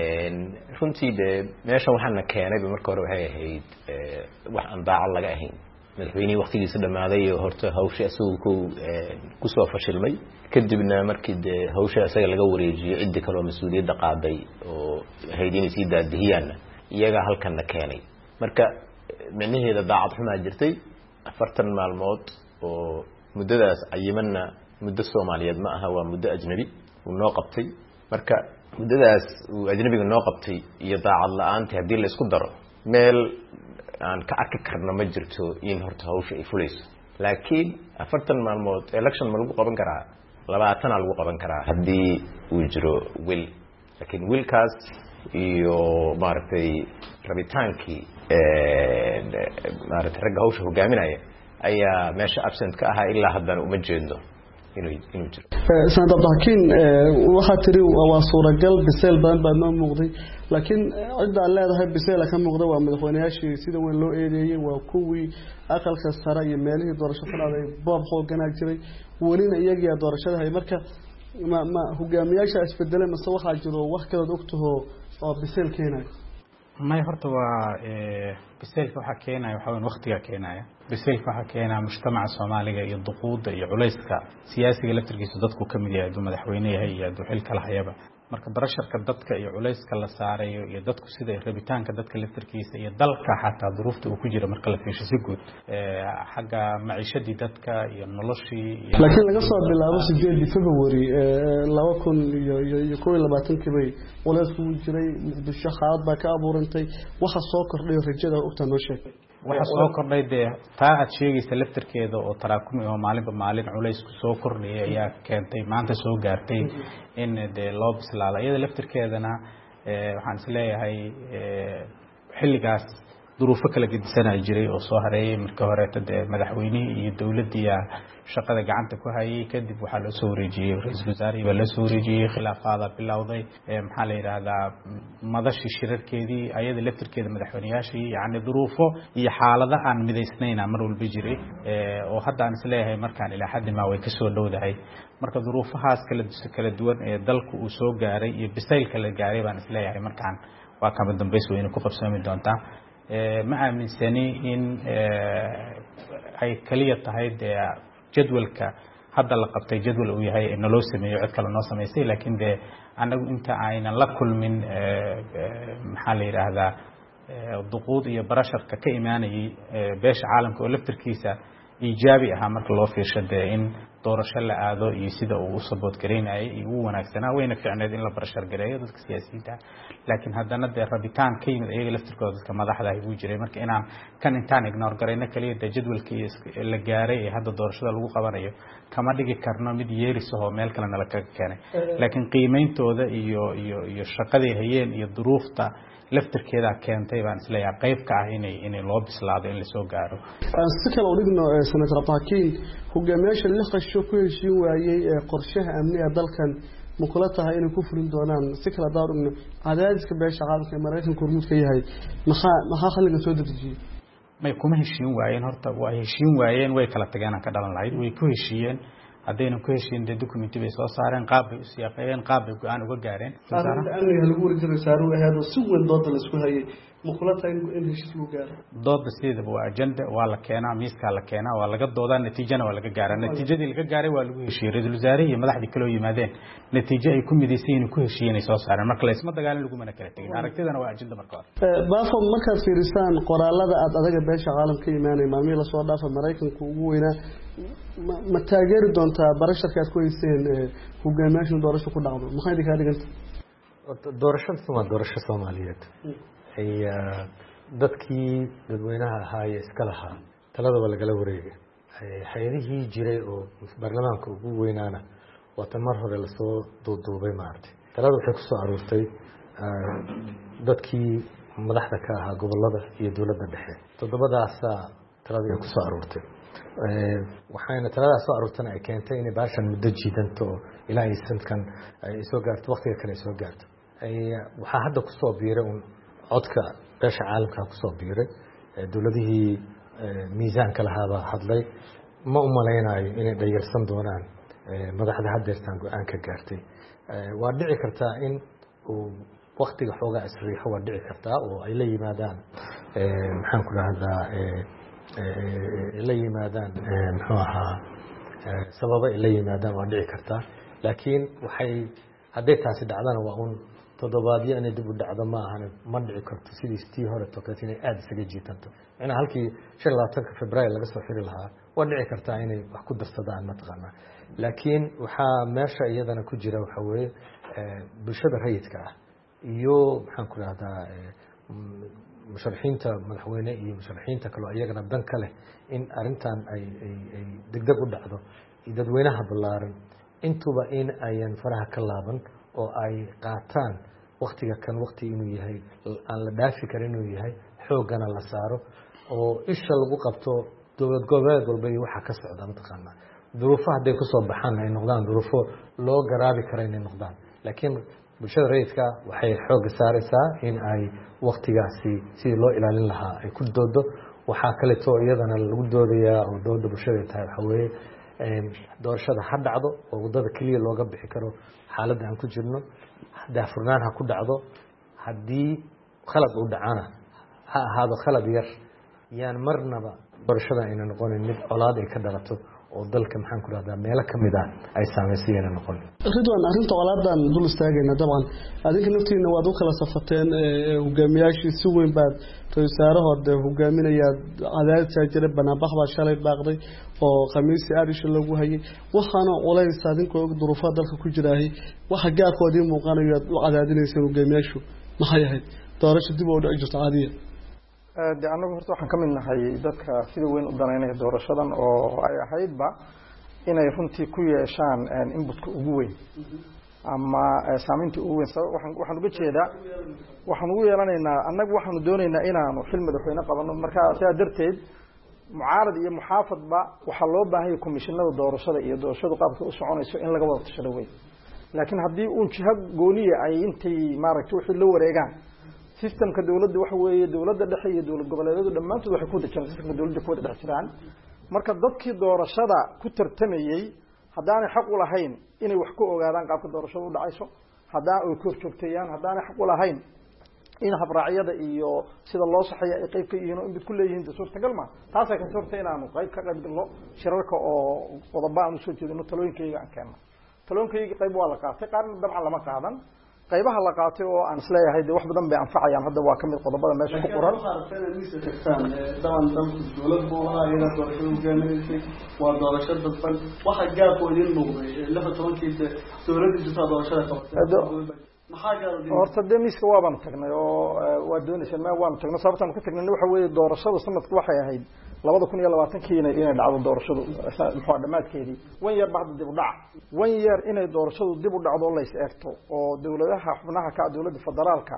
[SPEAKER 15] runtii de meeshan waxaana keenayba marka hore waxay ahayd wax aan daacad laga ahayn madaxweynihii waktigiisa dhammaaday oo horta hawsha isagu ku kusoo fashilmay kadibna markii dee hawsha isaga laga wareejiyo ciddi kaleoo mas-uuliyadda qaaday oo ahayd inay sii daadihiyaanna iyagaa halkanna keenay marka micnaheeda daacad xumaa jirtay afartan maalmood oo muddadaas cayimanna muddo soomaaliyeed ma aha waa muddo ajnabi uu noo qabtay marka muddadaas uu ajnabiga noo qabtay iyo daacad la-aantii haddii la isku daro meel aan ka arki karno ma jirto in horta hawsha ay fulayso laakiin afartan maalmood election ma lagu qaban karaa labaatana lagu qaban karaa haddii uu jiro wil laakiin wilkaas iyo maaragtay rabitaankii maaragtay ragga hawsha hogaaminaya ayaa meesha absent ka ahaa ilaa haddana uma jeedno inuu inuu jiro
[SPEAKER 13] sanad abdahakiin waxaa tiri waa suuragal biseel badan baa noo muuqday laakiin cidda aan leedahay biseel ka muuqda waa madaxweynayaashii sida weyn loo eedeeyey waa kuwii aqalka sare iyo meelihii doorasho ka dhacday boob xooganaa jiray welina iyagiyaa doorashada hay marka ma ma hogaamiyaasha isbedelay mase waxaa jiro wax kalood ogtaho oo biseel keenaya
[SPEAKER 2] may horta waa biseelka waxaa keenaya waxaa weyn waqtigaa keenaya biseelka waxaa keenaya mujtamaca soomaaliga iyo duquudda iyo culayska siyaasiga laftirkiisa dadku ka mid yahay hadduu madaxweyne yahay iyo hadduu xil kala hayaba marka barasharka dadka iyo culayska la saarayo iyo dadku sida rabitaanka dadka laftirkiisa iyo dalka xataa duruufta uu ku jiro marka la fiirsho si guud xagga maciishadii dadka iyo noloshii
[SPEAKER 13] laakiin laga soo bilaabo sideedii February laba kun iyo iyo kow iyo labaatankii bay culaysku jiray muqdisho xaalad baa ka abuurantay waxa soo kordhay rajada ogta noo sheegay
[SPEAKER 2] waxa soo kordhay de taa aad sheegaysa laftirkeeda oo taraakumi oo maalinba maalin culays ku soo kordhiyay ayaa keentay maanta soo gaartay in de loo bislaado iyada laftirkeedana waxaan is leeyahay xilligaas duruufo kala gedisanaa jiray oo soo hareeyay marka horeeta dee madaxweynihii iyo dowladdiiya shaqada gacanta ku hayay kadib waxaa loo soo wareejiyey ra-iisul wasaarihii baa loo soo wareejiyey khilaafaada bilowday maxaa la yidhaahdaa madashii shirarkeedii ayada laftirkeeda madaxweyneyaashii yacni duruufo iyo xaalado aan midaysnayna mar walba jiray oo hadda aan isleeyahay markaan ilaa xaddi maa way kasoo dhowdahay marka duruufahaas kala kala duwan ee dalku uu soo gaaray iyo bisaylka la gaaray baan isleeyahay markaan waa kama dambays weyne ku qabsoomi doontaa ma aaminsani in ay kaliya tahay dee jadwalka hadda la qabtay jadwal uu yahay naloo sameeyo cid kale noo samaysay laakiin dee anagu inta aynan la kulmin maxaa la yidhaahdaa duquud iyo barasharka ka imaanayay beesha caalamka oo laftirkiisa iijaabi ahaa marka loo fiirsho dee in doorasho la aado iyo sida uu u sabood garaynayay iyo u wanaagsanaa wayna ficneed in la barashar gareeyo dadka siyaasiyiinta laakiin haddana dee rabitaan ka yimid iyaga laftirkooda dadka madaxda ahi buu jiray marka inaan kan intaan ignore garayno kaliya dee jadwalkii la gaaray ee hadda doorashada lagu qabanayo kama dhigi karno mid yeeris ahoo meel kalena la kaga keenay laakiin qiimeyntooda iyo iyo iyo shaqaday hayeen iyo duruufta laftirkeeda keentay baan isleeyahay qayb ka ah inay inay loo bislaado in la soo gaaro
[SPEAKER 13] si kale u dhigno senator Baakin hogaamiyaasha la qasho ku heshiin waayay qorshaha amniga dalkan mukula tahay inay ku fulin doonaan si kala daarugno cadaadiska beesha caalamka ee Mareykanka hormuudka yahay maxaa maxaa xalliga soo dedejiyay
[SPEAKER 2] may kuma heshiin waayeen horta waa heshiin waayeen way kala tageen ka dhalan lahayd way ku heshiiyeen haddayna ku heshiin de document bay soo saareen qaab bay u siyaaqeen qaab bay go'aan uga gaareen
[SPEAKER 13] amniga lagu wareejiyay saaru ahayd si weyn dooda la isku hayay mukula tahay in heshiis lagu gaaro
[SPEAKER 2] dooda sideedaba waa agenda waa la keenaa miiska la keenaa waa laga doodaa natiijana waa laga gaaraa natiijadii laga gaaray waa lagu heshiiyay ra'iisul wasaaraha iyo madaxdii kale oo yimaadeen natiijo ay ku midaysan ku heshiiyeen soo saareen marka la isma dagaalin lagu mana kala tagin aragtidana waa agenda marka hore
[SPEAKER 13] baafo markaad fiirisaan qoraalada aad adaga beesha caalamka iimaanay maamil soo dhaafa Mareykanka ugu weynaa ma taageeri doontaa barasharka aad ku hayseen hogaamiyaasha doorasho ku dhacdo maxay idinka dhiganta
[SPEAKER 14] doorashada waa doorasho Soomaaliyeed ay dadkii dadweynaha ahaa ee iska lahaa talada waa lagala wareegay hay'adihii jiray oo baarlamaanka ugu weynaana wata mar hore la soo duuduubay maartay talada waxay ku soo aruurtay dadkii madaxda ka ahaa gobolada iyo dawladda dhexe todobadaas talada ay ku soo aruurtay waxayna talada soo aruurtana ay keentay in baashan muddo jiidanto ilaa ay sanadkan ay soo gaarto waqtiga kale soo gaarto ay waxa hadda ku soo biiray un codka beesha caalamka ku soo biiray dawladihii miisaanka lahaaba hadlay ma u maleynayo inay dhayalsan doonaan madaxda haddeertaan go'aan ka gaartay waa dhici kartaa in uu waqtiga xoogaa isriixo waa dhici kartaa oo ay la yimaadaan maxaan ku rahdaa la yimaadaan muxuu ahaa sababa ay la yimaadaan waa dhici kartaa laakiin waxay hadday taasi dhacdana waa un toddobaadyo inay dib u dhacdo ma ahan ma dhici karto sidii tii hore tokeet inay aada isaga jiitanto ina halkii shan iyo labaatanka Febraayo laga soo xiri lahaa waa dhici kartaa inay wax ku darsadaan mataqaanaa laakiin waxaa meesha iyadana ku jira waxa weeye bulshada rayidka ah iyo maxaan ku rahdaa musharaxiinta madaxweyne iyo musharaxiinta kale iyagana dan ka leh in arintan ay ay degdeg u dhacdo dadweynaha ballaaran intuba in ayan faraha ka laaban oo ay qaataan waqtiga kan waqti inuu yahay aan la dhaafi karin inuu yahay xoogana la saaro oo isha lagu qabto dowlad goboleed walba iyo waxa ka socda mataqaanaa duruufaha hadday ku soo baxaan ay noqdaan duruufo loo garaabi karo inay noqdaan laakiin bulshada rayidka waxay xooga saaraysaa in ay waqtigaasi sidii loo ilaalin lahaa ay ku doodo waxaa kaleeto iyadana lagu doodayaa oo dooda bulshada tahay waxa weeye doorashada ha dhacdo oo wadada kaliya looga bixi karo xaaladda aan ku jirno daafurnaan ha ku dhacdo haddii khalad uu dhacana ha ahaado khalad yar yaan marnaba doorashada ayna noqonin mid colaad ay ka dhalato oo dalka maxaan ku rahdaa meelo ka mid ah ay saameysayeen noqon
[SPEAKER 13] ridwan arrinta walaadan dul istaagayna dabcan adinka naftiina waad u kala safateen hogaamiyaashii si weyn baad ra'iisaarahooda hogaaminaya cadaadis jira banaanbax baa shalay baaqday oo khamiisi aadisha lagu hayay waxaana culays adinkoo og duruufaha dalka ku jiraahay waxa gaarkoodii muuqanayo aad u cadaadinaysan hogaamiyaashu maxay ahayd doorasho dib u dhici jirto caadiya
[SPEAKER 3] de anagu horta waxaan ka mid nahay dadka sida weyn u danaynaya doorashadan oo ay ahaydba inay runtii ku yeeshaan inputka ugu weyn ama saameynta ugu weyn waxaan waxaan uga jeedaa waxaan ugu yeelanaynaa annagu waxaanu doonaynaa inaanu xil madaxweyne qabano marka sidaa darteed mucaarad iyo muxaafadba waxaa loo baahan yahay komishinada doorashada iyo doorashadu qaabka u soconayso in laga wada tashado wey laakiin haddii uun jiha gooniya ay intay maaragtay wixii la wareegaan systemka dawladda waxa weeye dawladda dhexe iyo dawlad goboleedyadu dhammaantood waxay ku dajiraan systemka dawladda ku wada dhex jiraan marka dadkii doorashada ku tartamayay haddaanay xaq u lahayn inay wax ku ogaadaan qaabka doorashada u dhacayso haddaan ay kor joogteeyaan haddaanay xaq u lahayn in habraacyada iyo sida loo saxeeyo ay qayb ka yihiin oo in bid ku leeyihiin suurtagal ma taasay ka suurtay inaanu qayb ka qayb galno shirarka oo qodobo aan usoo jeedino talooyinkayga aan keenno talooyinkayga qayb waa la qaatay qaarna dabcan lama qaadan qaybaha la qaatay oo aan isleeyahay de wax badan bay anfacayaan hadda waa kamid qodobada meesha ku qoran
[SPEAKER 13] waa doorasho dadban waxa gaarkoo idin muuqday lix iyo tobankiisa dowladda jirta doorashada qabatay
[SPEAKER 3] horta de miiska waabanu tagnay oo waa doonaysa ma waanu tagnay sababtaan ku tagnay waxa weeye doorashada sanadku waxay ahayd labada kun iyo labaatanki inay inay dhacdo doorashadu muxuu dhamaadkeedii wan year bacda dib u dhac wan year inay doorashadu dib u dhacdo la is eegto oo dawladaha xubnaha ka dawladda federaalka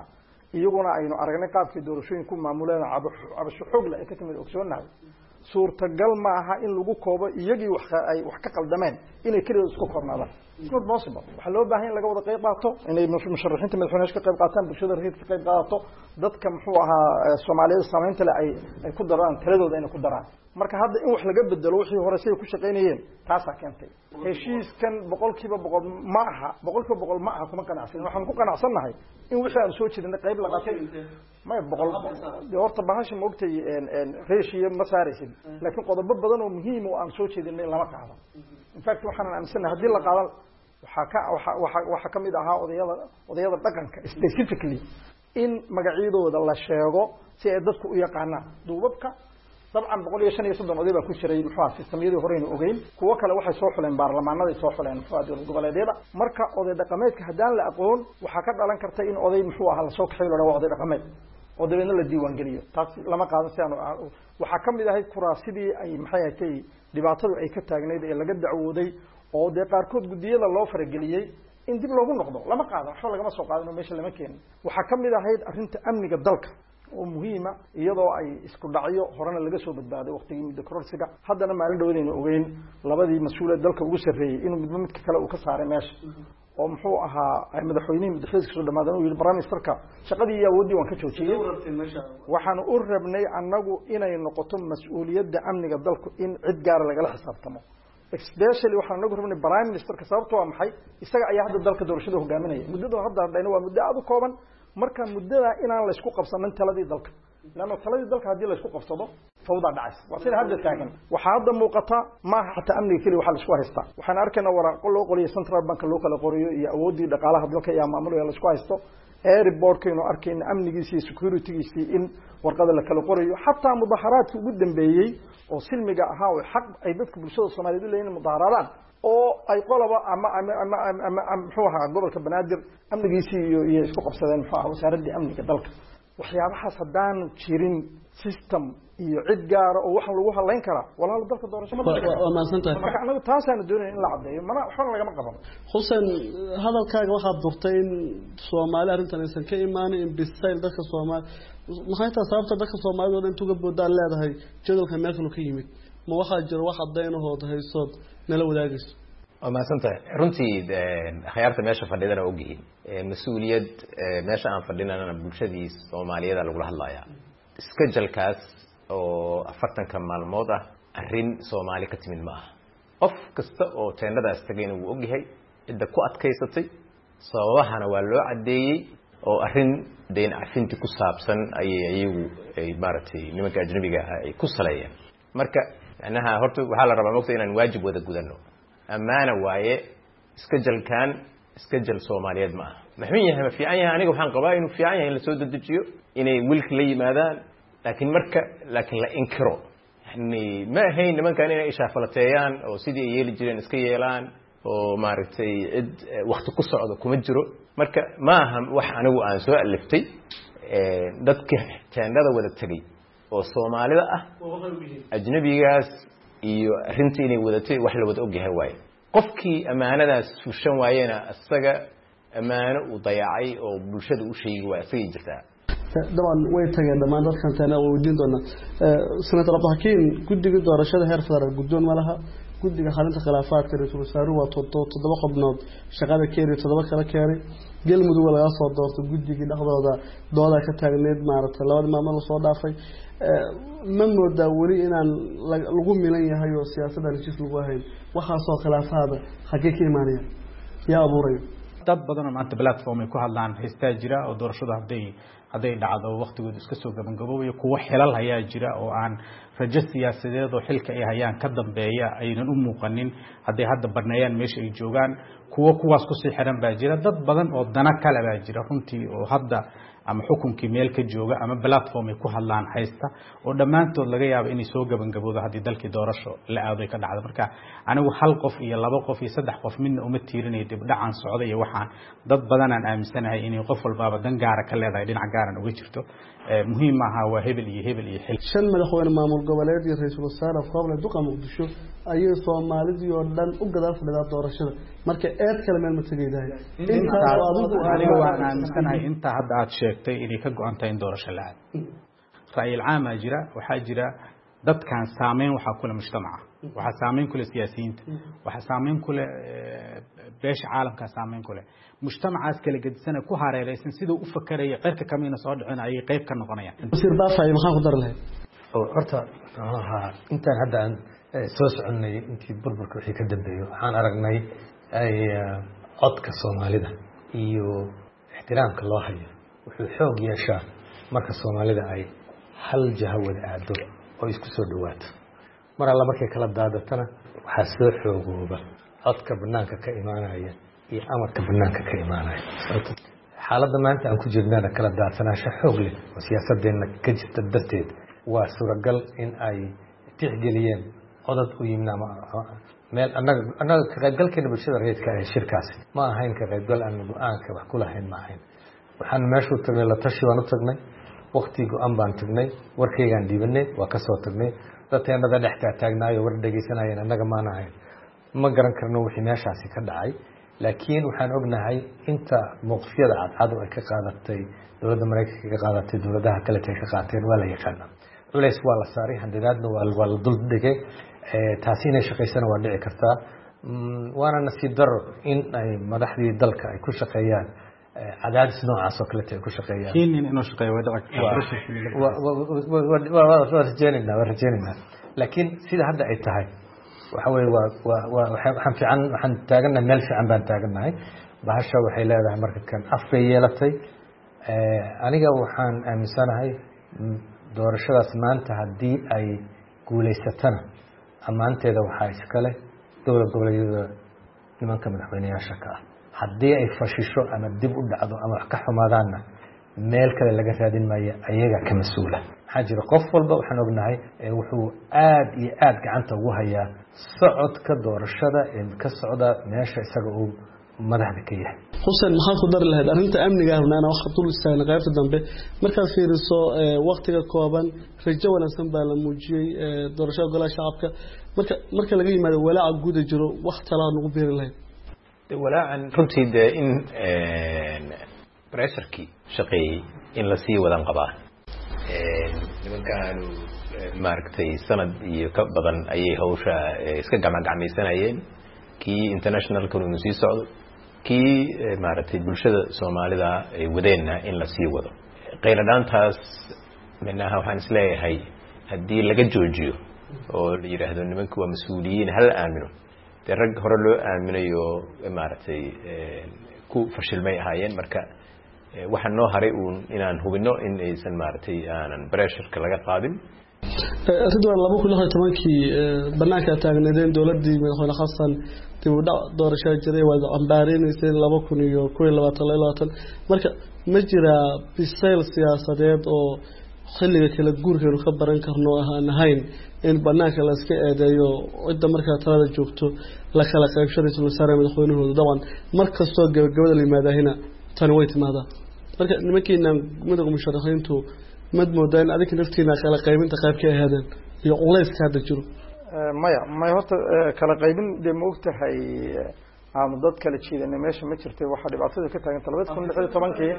[SPEAKER 3] iyaguna aynu aragnay qaabkii doorashooyinku maamuleen cabasho xoog leh ay ka timid ogsoonahay suurtagal ma aha in lagu koobo iyagii wax ay wax ka qaldameen inay kaliya isku kornaadaan it's not possible waxa loo baahan in laga wada qayb qaato inay musharaxiinta madaxweynaha ka qayb qaataan bulshada rayidka ka qayb qaato dadka muxuu ahaa Soomaaliyeed saameynta leh ay ay ku daraan taladooda inay ku daraan marka hadda in wax laga bedelo wixii hore say ku shaqeynayeen taasa keentay heshiiskan boqolkiiba boqol ma aha boqolkiiba boqol ma aha kuma qanacsan waxaan ku qanacsanahay in wixii aan soo jeedinay qayb laga qaato ma boqol horta bahasha moogtay een een reeshiye ma saaraysid laakiin qodobo badan oo muhiim oo aan soo jeedinay lama qaado in fact waxaan aaminsanahay hadii la qaadan waxa ka waxa waxa kamid ahaa odayada odayada dhaqanka specifically in magacyadooda la sheego si ay dadku u yaqaanaan duubabka dabcan boqol iyo shan iyo soddon oday baa ku jiray muxuu ahaa sistamyadii horeyna ogeyn kuwa kale waxay soo xuleen baarlamaanada soo xuleen muxuu ahaa goboleedyada marka oday dhaqameedka hadaan la aqoon waxa ka dhalan karta in oday muxuu ahaa la soo kaxeeyo loo oday dhaqameed oo dadna la diiwaan geliyo taas lama qaadan si aan waxa kamid ahay kuraasidii ay maxay ahayd dhibaatadu ay ka taagneed ee laga dacwooday oo de qaarkood gudiyada loo farageliyay in dib loogu noqdo lama qaadan waxa laga soo qaadano meesha lama keenin waxa kamid ahayd arrinta amniga dalka oo muhiima iyadoo ay isku dhacyo horena laga soo badbaaday waqtigii muddo kororsiga haddana maalin dhawadayna ogeyn labadii mas'uuliyad dalka ugu sareeyay inuu midba midka kale uu ka saaray meesha oo muxuu ahaa madaxweynaha madaxweynaha soo dhamaadan uu yiri prime ministerka shaqadii iyo awoodii waan ka joojiyay waxaan u rabnay annagu inay noqoto mas'uuliyadda amniga dalku in cid gaar laga xisaabtamo especially waxaan nagu rabnay prime ministerka sababtoo ah maxay isaga ayaa hadda dalka doorashada hogaaminaya muddada hadda hadayna waa muddo aad u kooban marka muddada inaan la isku qabsanin taladii dalka lana taladii dalka hadii la isku qabsado fawda dhacaysa waa sida hadda taagan waxa hadda muuqata ma aha xataa amniga kaliya waxa la isku haystaa waxaan arkaynaa waraaqo loo qoriyo central bank loo kala qoriyo iyo awoodii dhaqaalaha dalka iyo maamulka la isku haysto airport kaynu arkayna amnigiisa iyo securitygiisa in warqada la kala qoriyo xataa mudaharaadka ugu dambeeyay oo silmiga ahaa oo xaq ay dadka bulshada Soomaaliyeed u leeyihiin mudaharaadaan oo ay qolaba ama ama ama ama muxuu ahaa gobolka Banaadir amnigiisii iyo iyo isku qabsadeen muxuu ahaa wasaaradda amniga dalka waxyaabahaas hadaan jirin system iyo cid gaar oo wax lagu haleyn kara walaal dalka doorashada
[SPEAKER 13] waa maasantahay
[SPEAKER 3] marka anagu taasaan doonayay in la cadeeyo mana waxba laga qaban
[SPEAKER 13] Xuseen hadalkaaga waxa durtay in Soomaali arrintan aysan ka imaanin in bisayl dadka Soomaali maxay tahay sababta dadka Soomaaliyeed intuu ka boodaan leedahay jadalka meesha uu ka yimid ma waxa jira wax cadeynahooda haysood nala wadaagayso
[SPEAKER 15] waa maasantahay runtii khayarta meesha fadhidana ogyihiin mas'uuliyad meesha aan fadhinana bulshadii Soomaaliyeed lagu hadlayaa iska jalkaas oo afartanka maalmood ah arrin Soomaali ka timid ma aha qof kasta oo teendadaas tagayna wuu ogyahay cidda ku adkaysatay sababahana waa loo cadeeyay oo arrin deen afinti ku saabsan ay ayagu ay maartay nimanka ajnabiga ay ku saleeyeen marka anaha horta waxa la rabaa waqti inaan waajib wada gudano amaana waaye iska jalkaan iska jal Soomaaliyeed ma aha maxay yahay ma fiican yahay aniga waxaan qabaa inuu fiican yahay in la soo dedejiyo inay wilk la yimaadaan laakiin marka laakiin la inkiro yani ma ahayn nimankan inay ishaafalateeyaan oo sidii ay yeeli jireen iska yeelaan oo maaragtay cid waqti ku socdo kuma jiro marka ma aha wax anigu aan soo aliftay ee dadka teendada wada tagay oo Soomaalida ah ajnabigaas iyo arrintii inay wadatay wax la wada ogyahay waay qofkii amaanadaas fushan waayena asaga amaano uu dayacay oo bulshada u sheegay waa asay jirtaa
[SPEAKER 13] dabcan way tageen dhamaan dadkan taana oo wadiin doona sanadka Abdulhakiin guddiga doorashada heer federaal guddoon ma laha guddiga xalinta khilaafaadka ra'iisul wasaaruhu waa toddoba xubnood shaqada keeri toddoba kala keeri galmudug laga soo doortay guddiga dhaxdooda dooda ka taagneed maaragtay labada maamul soo dhaafay ma moodaa wali inaan lagu milan yahay oo siyaasadda heshiis lagu hayn waxa soo khilaafaada xagee ka imaanaya yaa abuuray
[SPEAKER 2] dad badan oo maanta platform ay ku hadlaan heestaa jira oo doorashada haday haday dhacdo waqtigood iska soo gabagaboobayo kuwa xilal hayaa jira oo aan rajo siyaasadeed oo xilka ay hayaan ka dambeeya aynan u muuqanin haday hadda barnaayaan meesha ay joogaan kuwa kuwaas ku sii xiran baa jira dad badan oo dana kale baa jira runtii oo hadda ama xukunkii meel ka jooga ama platform ay ku hadlaan haysta oo dhamaantood laga yaabo inay soo gabagaboodo hadii dalkii doorasho la aaday ka dhacdo marka anigu hal qof iyo laba qof iyo saddex qof midna uma tiirinay dib dhacan socda iyo waxaan dad badan aan aaminsanahay inay qof walba dan gaar ka leedahay dhinac gaar ah uga jirto muhiim aha waa hebel iyo hebel iyo xil
[SPEAKER 13] shan madaxweyne maamul goboleed iyo ra'iisul wasaare qoble duqa Muqdisho ayay Soomaalidii oo dhan u gadaal fadhida doorashada marka eed kale meel ma tagayday
[SPEAKER 2] inta adigu aniga waan aaminsanahay inta hadda aad sheegtay sheegtay inay ka go'an tahay in doorasho la aado ra'yil caama jira waxaa jira dadkan saameyn waxaa kula mujtamaca waxaa saameyn kula siyaasiyiinta waxaa saameyn kula beesha caalamka saameyn kula mujtamacaas kala gedisana ku hareeraysan sidoo u fakaraya qeyrka kamina soo dhicin ayay qayb ka noqonayaan
[SPEAKER 13] wasiir baafay maxaa ku dar lahayd
[SPEAKER 14] oo horta aha intaan hadda aan soo soconay intii burburka wixii ka dambeeyay waxaan aragnay ay codka Soomaalida iyo ixtiraamka loo hayo wuxuu xoog yeeshaa marka Soomaalida ay hal jaha wada aado oo isku soo dhawaato mar alla markay kala daadatana waxa soo xoogooba codka banaanka ka imaanaya iyo amarka banaanka ka imaanaya xaaladda maanta aan ku jirnaa kala daadsanaasho xoog leh oo siyaasadeena ka jirta darteed waa suuragal in ay tixgeliyeen codad u yimnaama meel annaga annaga ka qaybgalkeena bulshada rayidka ee shirkaasi ma ahayn ka qaybgal aan go'aanka wax ku lahayn ma ahayn waxaan meesha u tagnay la tashi waan u tagnay waqti go'aan baan tagnay warkaygaan dhiibanay waa ka soo tagnay dadkeenada dhex taagnaayo war dhageysanayeen annaga ma ahayn ma garan karno wixii meeshaasi ka dhacay laakiin waxaan ognahay inta mowqifyada cadcad oo ay ka qaadatay dowladda Mareykanka ka qaadatay dowladaha kale ay ka qaateen waa la yaqaanaa culays waa la saaray handadaadna waa la dul dhigay taasi inay shaqeysana waa dhici kartaa waana nasiib daro in ay madaxdii dalka ay ku shaqeeyaan cadaadis noocaas oo kale ay ku shaqeeyaan
[SPEAKER 2] in inuu shaqeeyo way dhici
[SPEAKER 14] kartaa waa rajeynayna waa rajeynayna laakiin sida hadda ay tahay waxa weey waa waa waxaan fiican waxaan taaganahay meel fiican baan taaganahay bahasha waxay leedahay marka kan afay yeelatay aniga waxaan aaminsanahay doorashadaas maanta haddii ay guuleysatana ammaanteeda waxaa iskale dowlad goboleedyada nimanka madaxweynayaasha ka ah haddii ay fashisho ama dib u dhacdo ama wax ka xumaadaanna meel kale laga raadin maayo ayaga ka mas-uula maxaa jira qof walba waxaan ognahay wuxuu aad iyo aad gacanta ugu hayaa socodka doorashada ee ka socda meesha isaga uu madaxda ka yahay
[SPEAKER 13] xuseen maxaa ku dar lahayd arrinta amniga ahna wax dul istaagna qaybta dambe markaad fiiriso waqtiga kooban rajo wanaagsan baa la muujiyay doorashada golaha shacabka marka marka laga yimaado walaaca guud jiro wax talaa nagu beeri lahayd
[SPEAKER 15] walaacan runtii de in pressurkii shaqeeyay in la sii wadan qabaa nimankaanu maaragtay sanad iyo ka badan ayay hawsha iska gacmagacmaysanayeen kii internationalkan uu sii socdo kii maaragtay bulshada Soomaalida ay wadeenna in la sii wado qeyradhaantaas minaha waxaan isleeyahay haddii laga joojiyo oo la yiraahdo nimanku waa mas'uuliyiin hal aamino de rag hore loo aaminayo maaragtay ku fashilmay ahaayeen marka waxaan noo haray uun inaan hubino in aysan maaragtay aanan pressureka laga qaadin
[SPEAKER 13] ridwaan laba kun iyo tobankii banaanka taagnaadeen dowladii madaxweyne xasan dib u dhac doorasho jiray waa ambaareynayeen laba kun iyo kow iyo labaatan marka ma jira bisayl siyaasadeed oo xilliga kala guurkeenu ka baran karno aan ahayn in banaanka la iska eedeeyo cidda markaa talada joogto la kala qaybshanayso wasaare madaxweynahooda daban markastoo gabagabada la yimaadahina tani way timaadaa marka nimankiina midowga musharaxiintu mad moodaan adinka naftiina kala qaybinta qayb ka ahaadeen iyo culayska hadda jiro
[SPEAKER 3] maya may horta kala qaybin de ma ogtahay aan dad kala jiidanay meesha ma jirtay waxa dhibaatada ka taagan laba kun iyo lix iyo tobankii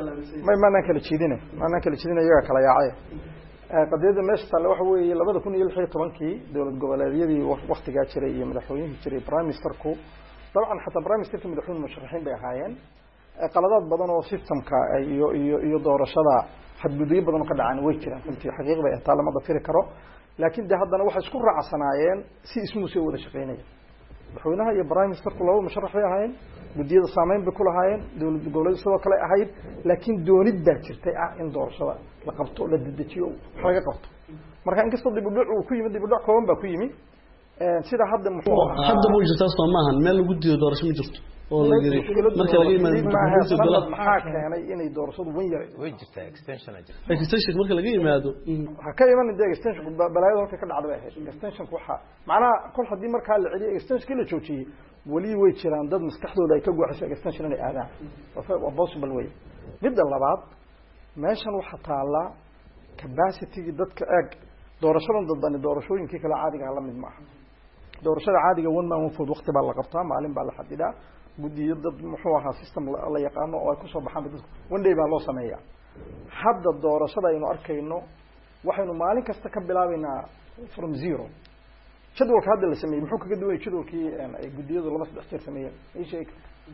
[SPEAKER 3] may maana kala jiidinay maana kala jiidinay iyaga kala yaacay qadiyada meesha taala waxa weeye laba kun iyo lix iyo tobankii dowlad goboleedyadii waqtiga jiray iyo madaxweynaha jiray prime ministerku dabcan xataa prime ministerka madaxweynaha musharaxiin bay ahaayeen qaladaad badan oo systemka iyo iyo iyo doorashada xadgudubyo badan ka dhacaan way jiraan runtii xaqiiqda inta lama dafiri karo laakiin de haddana waxay isku raacsanaayeen si ismu soo wada shaqeynaya madaxweynaha iyo prime ministerku laba musharax bay ahaayeen gudiyada saameyn bay ku lahaayeen dowlad goboleed sidoo kale ahayd laakiin doonid baa jirtay ah in doorashada la qabto la dedejiyo wax laga qabto marka inkastoo dib u dhac uu ku yimid dib u dhac kooban baa ku yimid sida hadda muxuu
[SPEAKER 13] hadda buu jirtaa Soomaaliya meel lagu diido doorasho ma jirto oo la yiri marka laga yimaado
[SPEAKER 3] maxaa keenay inay doorashadu wan yar
[SPEAKER 15] way jirtaa extension ajir
[SPEAKER 13] extension marka laga yimaado
[SPEAKER 3] waxa ka iman inta extension balaayada halka ka dhacday ahayd extension waxa macna kul hadii marka la celiyo extension la joojiyay wali way jiraan dad maskaxdooda ay ka gooxayso extension inay aadaan waa possible way midda labaad meeshan waxa taala capacity dadka eeg doorashadan dadani doorashooyinkii kala caadiga la mid maaha doorashada caadiga one man food waqti baa la qabtaa maalin baa la xadidaa gudiyo dad muxuu ahaa system la yaqaano oo ay ku soo baxaan dadku one day baa loo sameeyaa hadda doorashada aynu arkayno waxaynu maalin kasta ka bilaabaynaa from zero jadwalka hadda la sameeyey muxuu kaga duwan yahay jadwalkii ay guddiyadu laba saddex jeer sameeyeen ii sheeg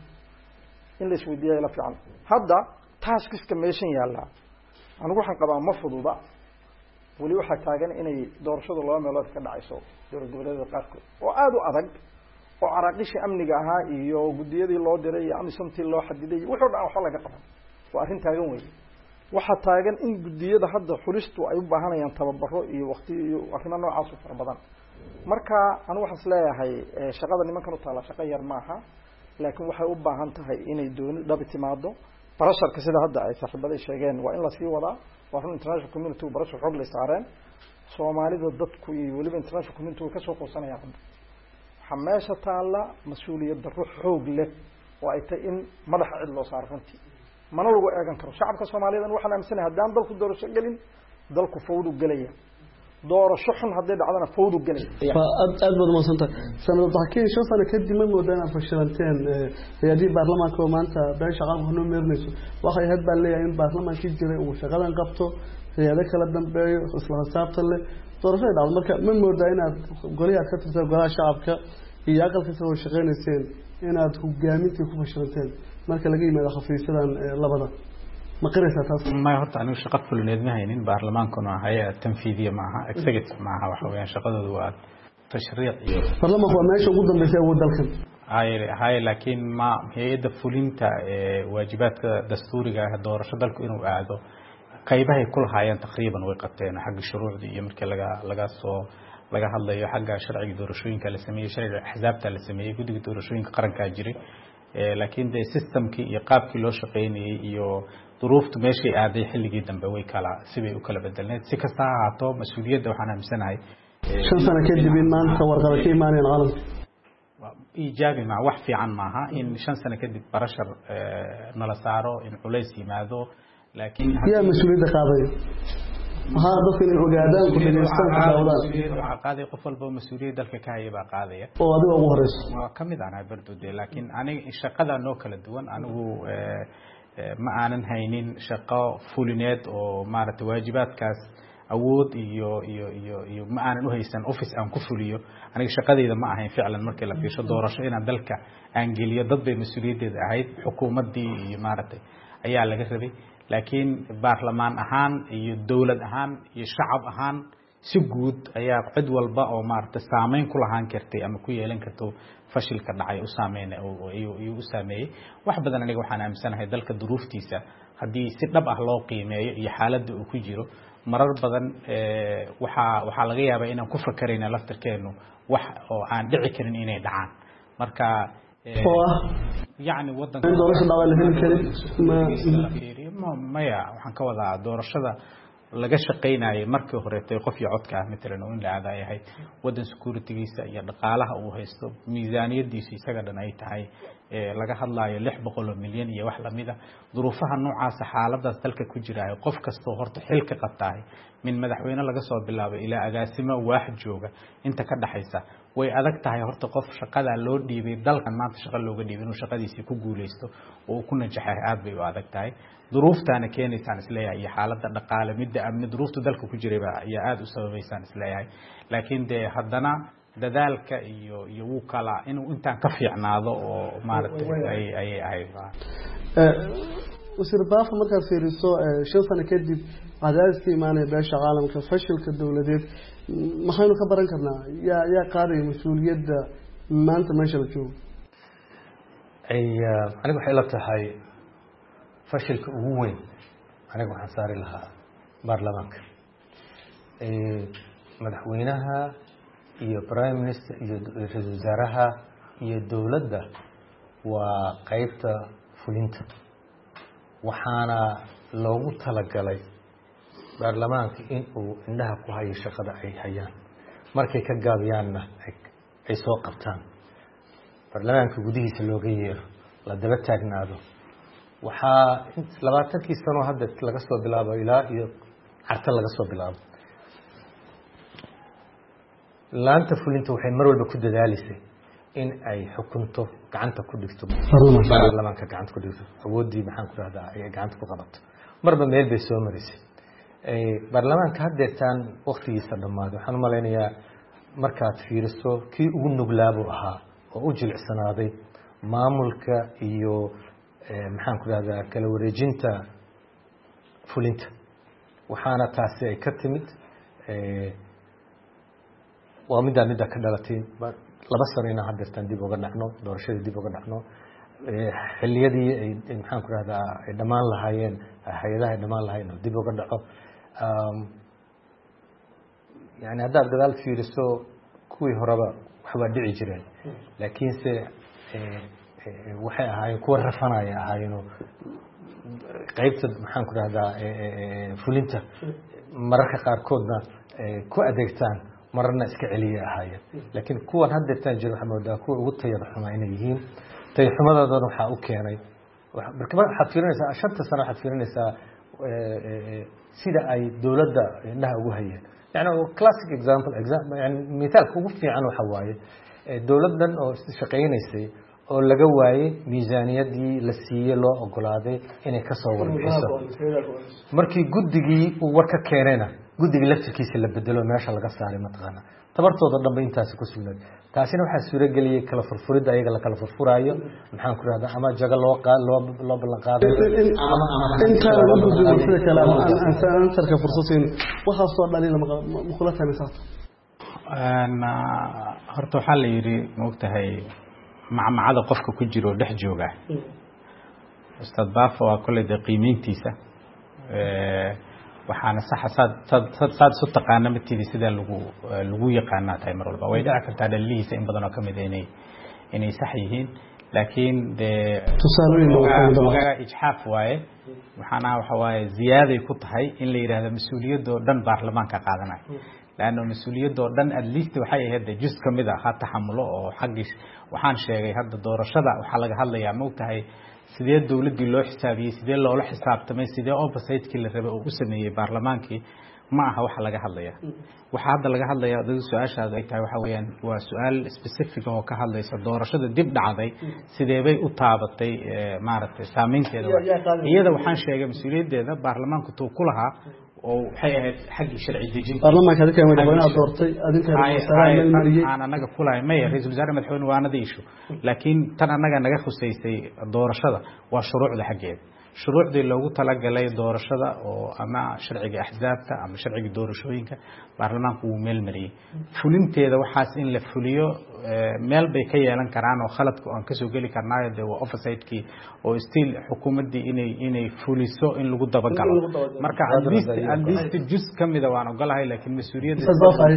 [SPEAKER 3] in la isweydiiyo la fiican hadda taskiska meeshan yaalla anigu waxaan qabaa ma fududa weli waxaa taagan inay doorashadu laba meelood ka dhacayso dowlad goboleedyada qaarkood oo aada u adag oo caraaqishii amniga ahaa iyo guddiyadii loo diray iyo amisamtii loo xadiday wuxuu dhan waxba laga qaban waa arrin taagan weeye waxaa taagan in guddiyada hadda xulistu ay u baahanayaan tababaro iyo waqti iyo arrimo noocaas u fara badan marka anu waxaan isleeyahay shaqada nimankan u taala shaqo yar maaha laakiin waxay u baahan tahay inay dooni dhabi timaado barasharka sida hadda ay saaxiibaday sheegeen waa in la sii wadaa waa run international community barashar xoog lay saareen soomaalida dadku iyo weliba international community way kasoo qoonsanayaan waxaa meesha taalla mas-uuliyad darro xoog leh oo ay tahay in madaxa cid loo saaro runtii mana lagu eegan karo shacabka soomaaliyeed waxaan aaminsanahay haddaan dalku doorasho gelin dalku fawdu gelaya doorasho xun hadday dhacdana fawdu gelaya
[SPEAKER 13] aad aad baad umaadsantahay sanad taxkiin shan sano kadib ma moodaan aad fashilanteen hay-adihii baarlamaanka oo maanta beesha shaqaanku hanoo meerinayso waxay had baa leeyahay in baarlamaankii jiray uu shaqadan qabto hay-ado kala dambeeyo isla xisaabtan leh doorasho ay dhacdo marka ma moodaa inaad golihi aad ka tirtaan golaha shacabka iyo aqalkasa oo shaqeynayseen inaad hogaamintii ku fashilanteen marka laga yimaado khafiisyadan labada ma qiraysaa taas
[SPEAKER 2] ma horta anigu shaqo fulineed ma haynin baarlamaankuna hay-ad tanfiidiya maaha executive maaha waxa weeyaan shaqadoodu waa tashriic iyo
[SPEAKER 13] baarlamaanku waa meesha ugu dambeysay awood dalkan
[SPEAKER 2] hay hay laakiin ma hay-adda fulinta ee waajibaadka dastuuriga ah doorasho dalku inuu aado qaybahay ku lahaayeen taqriiban way qabteen xagga shuruucda iyo markii laga laga soo laga hadlayo xagga sharciga doorashooyinka la sameeyay sharciga axsaabta la sameeyay guddiga doorashooyinka qaranka jiray laakiin de systemkii iyo qaabkii loo shaqeynayay iyo duruuftu meeshay aaday xilligii dambe way kala sibay u kala bedelneed si kasta ha ahaato mas-uuliyadda waxaan aaminsanahay
[SPEAKER 13] shan sano kadib in maanta warqada ka imaanayaan caalamka
[SPEAKER 2] iijaabi ma wax fiican maaha in shan sano kadib barashar nala saaro in culays yimaado laakiin
[SPEAKER 13] yaa mas-uuliyadda qaadaya maxaa dadka inay ogaadaan ku dhageystaan ku daawadaan
[SPEAKER 2] waxaa qaaday qof walba mas-uuliyad dalka ka haya baa qaadaya
[SPEAKER 13] oo adiga ugu horeyso
[SPEAKER 2] waa ka mid anahay bardode laakiin aniga shaqada noo kala duwan anigu ma aanan haynin shaqo fulineed oo maaragtay waajibaadkaas awood iyo iyo iyo iyo ma aanan u haysan office aan ku fuliyo aniga shaqadayda ma ahayn ficlan markii la fiirsho doorasho inaan dalka aan geliyo dad bay mas-uuliyaddeeda ahayd xukuumaddii iyo maaragtay ayaa laga rabay laakiin baarlamaan ahaan iyo dowlad ahaan iyo shacab ahaan si guud ayaa cid walba oo maaragtay saameyn ku lahaan kartay ama ku yeelan karto fashilka dhacay u saameynay oo ayuu u saameeyey wax badan aniga waxaan aaminsanahay dalka duruuftiisa haddii si dhab ah loo qiimeeyo iyo xaaladda uu ku jiro marar badan waxaa waxaa laga yaabaa inaan ku fakarayna laftarkeenu wax oo aan dhici karin inay dhacaan marka يعني ودن
[SPEAKER 13] doorasho dhawaa la heli karin
[SPEAKER 2] ma maya waxaan ka wadaa doorashada laga shaqeynayay markii horeetay qof iyo codka ah matalan oo in la aad ay ahayd wadan securitygiisa iyo dhaqaalaha uu haysto miisaaniyadiisa isaga dhan ay tahay laga hadlayo lix boqol oo milyan iyo wax lamid ah duruufaha noocaas xaaladaas dalka ku jira qof kasto horta xilka qabtaay min madaxweyne laga soo bilaabo ilaa agaasimo waax jooga inta ka dhaxaysa way adag tahay horta qof shaqada loo dhiibay dalkan maanta shaqo looga dhiibay inuu shaqadiisii ku guuleysto oo ku najaxay aad bay u adag tahay duruuftaana keenaysaan isleeyahay iyo xaaladda dhaqaale midda amni duruufta dalka ku jirayba ayaa aad u sababaysaan isleeyahay laakiin dee haddana dadaalka iyo iyo wuu kala inuu intaan ka fiicnaado oo maaragtay ay ayay ahayd
[SPEAKER 13] wasiir baafo markaad fiiriso shan sano kadib cadaadiska imaanaya beesha caalamka fashilka dowladeed maxaynu ka baran karnaa yaa yaa qaadaya mas-uuliyadda maanta meesha la joogo
[SPEAKER 14] aniga waxay la tahay fashilka ugu weyn aniga waxaan saari lahaa baarlamaanka madaxweynaha iyo prime minister iyo ra-iisul wasaaraha iyo dowladda waa qeybta fulinta waxaana loogu talagalay baarlamaanka in uu indhaha ku hayo shaqada ay hayaan markay ka gaabiyaanna ay soo qabtaan baarlamaanka gudihiisa looga yeero la daba taagnaado waxaa labaatankii sano hadda laga soo bilaabo ilaa iyo carta laga soo bilaabo laanta fulinta waxay mar walba ku dadaalisay in ay xukunto gacanta ku dhigto baarlamaanka gacanta ku dhigto awooddii maxaan ku dhahdaa ay gacanta ku qabato marba meel bay soo marisay baarlamaanka haddeertaan waktigiisa dhammaaday waxaan u malaynayaa markaad fiiriso kii ugu nuglaabuu ahaa oo u jilicsanaaday maamulka iyo maxaan ku dhahdaa kala wareejinta fulinta waxaana taasi ay ka timid waa middaa midda ka dhalatay laba sano inaan haddeertaan dib uga dhacno doorashadii dib uga dhacno xilliyadii ay maxaan ku dhahdaa ay dhammaan lahaayeen hay-adaha ay dhammaan lahaayeen oo dib uga dhaco yani haddaad gadaal fiiriso kuwii horeba waxbaa dhici jireen laakiinse waxay ahaayeen kuwa rafanaya ahaayeenoo qeybta maxaan ku dhahdaa fulinta mararka qaarkoodna ku adeegtaan mararna iska celiya ahaayeen laakiin kuwan haddeertaan jira waxaa moodaa kuwa ugu tayada xumaa inay yihiin tayxumadoodan waxaa u keenay waxaad fiirinaysaa shanta sano waxaad fiirinaysaa sida ay dowladda indhaha ugu hayeen yani classic example yani mithaalka ugu fiican waxa waaye dowladdan oo shaqaynaysay oo laga waayey miisaaniyadii la siiyey loo ogolaaday inay kasoo warbixiso markii guddigii uu war ka keenayna guddigii laftirkiisa la bedelo meesha laga saaray mataqaana tabartooda dhanba intaasi ku sugnayd taasina waxaa suurageliyey kala furfuridda ayaga la kala furfuraayo maxaan ku rahdaa ama jago loo loo loo ballan qaadayo
[SPEAKER 13] intaan u gudbin sida kale aan ansarka fursadayn waxa soo dhaliila maqula tanisa
[SPEAKER 2] ana horta waxa la yiri moogtahay macmacada qofka ku jiro dhex jooga ustaad baafo waa kulli qiimeyntiisa ee waxaana sax sad sad soo taqaana midii sida lagu lagu yaqaana tahay mar walba way dhici kartaa dhalihiisa in badan oo kamid inay inay sax yihiin laakiin de tusaalooyin looga ijxaaf waaye waxaana waxa waaye ziyaaday ku tahay in la yiraahdo mas'uuliyadda dhan baarlamaanka qaadanay laana mas'uuliyadda dhan at least waxay ahayd jus kamid ah taxamulo oo xaqiis waxaan sheegay hadda doorashada waxa laga hadlayaa ma tahay sidee dawladii loo xisaabiyay sidee loo la xisaabtamay sidee oversight-kii la rabay oo u sameeyay baarlamaankii ma aha waxa laga hadlayaa waxa hadda laga hadlayaa dad su'aashaada ay tahay waxa weeyaan waa su'aal specific oo ka hadlaysa doorashada dib dhacday sidee bay u taabatay maaragtay saameynteeda iyada waxaan sheegay mas'uuliyadeeda baarlamaanku tuu ku lahaa oo waxay ahayd xaqi sharci dejinta
[SPEAKER 13] baarlamaanka hadii ka madaxweynaha doortay adinka
[SPEAKER 2] ra'iisul mariyay aan anaga kulay may ra'iisul wasaare madaxweyne waana diisho laakiin tan anaga naga khuseysay doorashada waa shuruucda xageed shuruucdii loogu talagalay doorashada oo ama sharciga axzaabta ama sharciga doorashooyinka baarlamaanku uu meel mariyay fulinteeda waxaas in la fuliyo meel bay ka yeelan karaan oo khaladku aan ka soo gali karnaayo de waa oversight-kii oo still xukuumadii inay inay fuliso in lagu dabagalo marka hadii jus kamida waan ogolahay laakiin mas'uuliyadda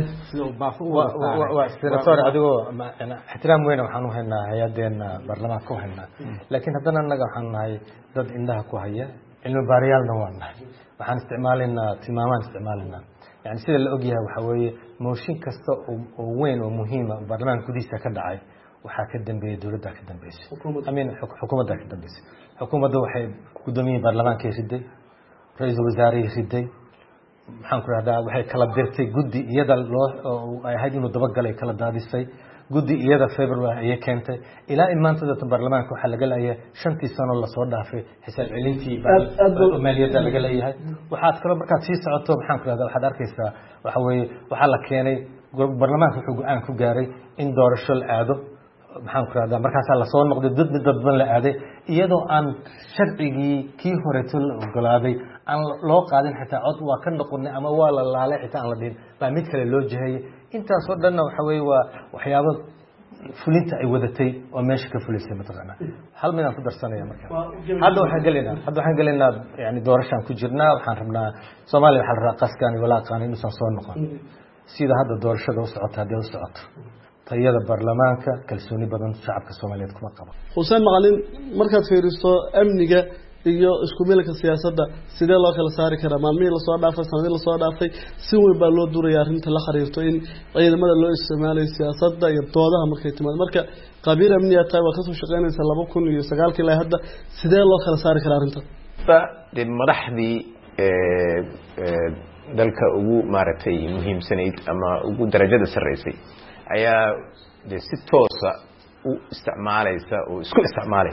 [SPEAKER 14] waa senator adigoo ixtiraam weyn waxaan u haynaa hay-adeena baarlamaanka u haynaa laakiin haddana annaga waxaan nahay dad indhaha ku haya cilmi baariyaalna waan nahay waxaan isticmaalaynaa tilmaamaan isticmaalaynaa yani sida la ogyahay waxa weeye mooshin kasta oo weyn oo muhiima baarlamaanka gudihiisa ka dhacay waxaa ka dambeeyay dowladda ka dambeysay amin xukuumadda ka dambeysay xukuumadda waxay gudoomiyay baarlamaanka riday ra'iisul wasaare riday maxaan ku rahdaa waxay kala dirtay guddi iyada loo ay ahayd inuu dabagalay kala daadisay guddi iyada February ay keentay ilaa imaantada baarlamaanka waxa laga leeyahay shantii sano la soo dhaafay xisaab celintii maaliyadda laga leeyahay waxaad kala markaad sii socoto maxaan ku rahdaa waxaad arkaysaa waxa weeye waxa la keenay baarlamaanka wuxuu go'aan ku gaaray in doorasho la aado maxaan ku rahdaa markaas la soo noqday dad dad badan la aaday iyadoo aan sharcigii kii hore tul ogolaaday aan loo qaadin xitaa cod waa ka noqonay ama waa la laalay xitaa aan la dhiin baa mid kale loo jahayay intaas oo dhanna waxa weeye waa waxyaabo fulinta ay wadatay oo meesha ka fulisay mataqaana hal mid aan ku darsanaya marka hadda waxaan galeynaa hadda waxaan galeynaa yani doorashaan ku jirnaa waxaan rabnaa Soomaaliya waxa la rabaa qaskaan iyo walaaqaan inuu soo noqon sida hadda doorashada u socota hadii u socoto tayada baarlamaanka kalsooni badan shacabka Soomaaliyeed kuma qabo
[SPEAKER 13] Hussein Maqalin markaad fiiriso amniga iyo isku milka siyaasadda sidee loo kala saari karaa maalmihii la soo dhaafay sanadii la soo dhaafay si weyn baa loo duraya arrinta la xiriirto in ciidamada loo isticmaalayo siyaasadda iyo doodaha markay timaado marka qabiir amniga tahay waa ka soo shaqeynaysa laba kun iyo sagaal ilaa hadda sidee loo kala saari karaa arrinta
[SPEAKER 15] de madaxdii ee dalka ugu maaragtay muhiimsanayd ama ugu darajada sareysay ayaa de si toos ah u isticmaalaysa oo isku isticmaalaysa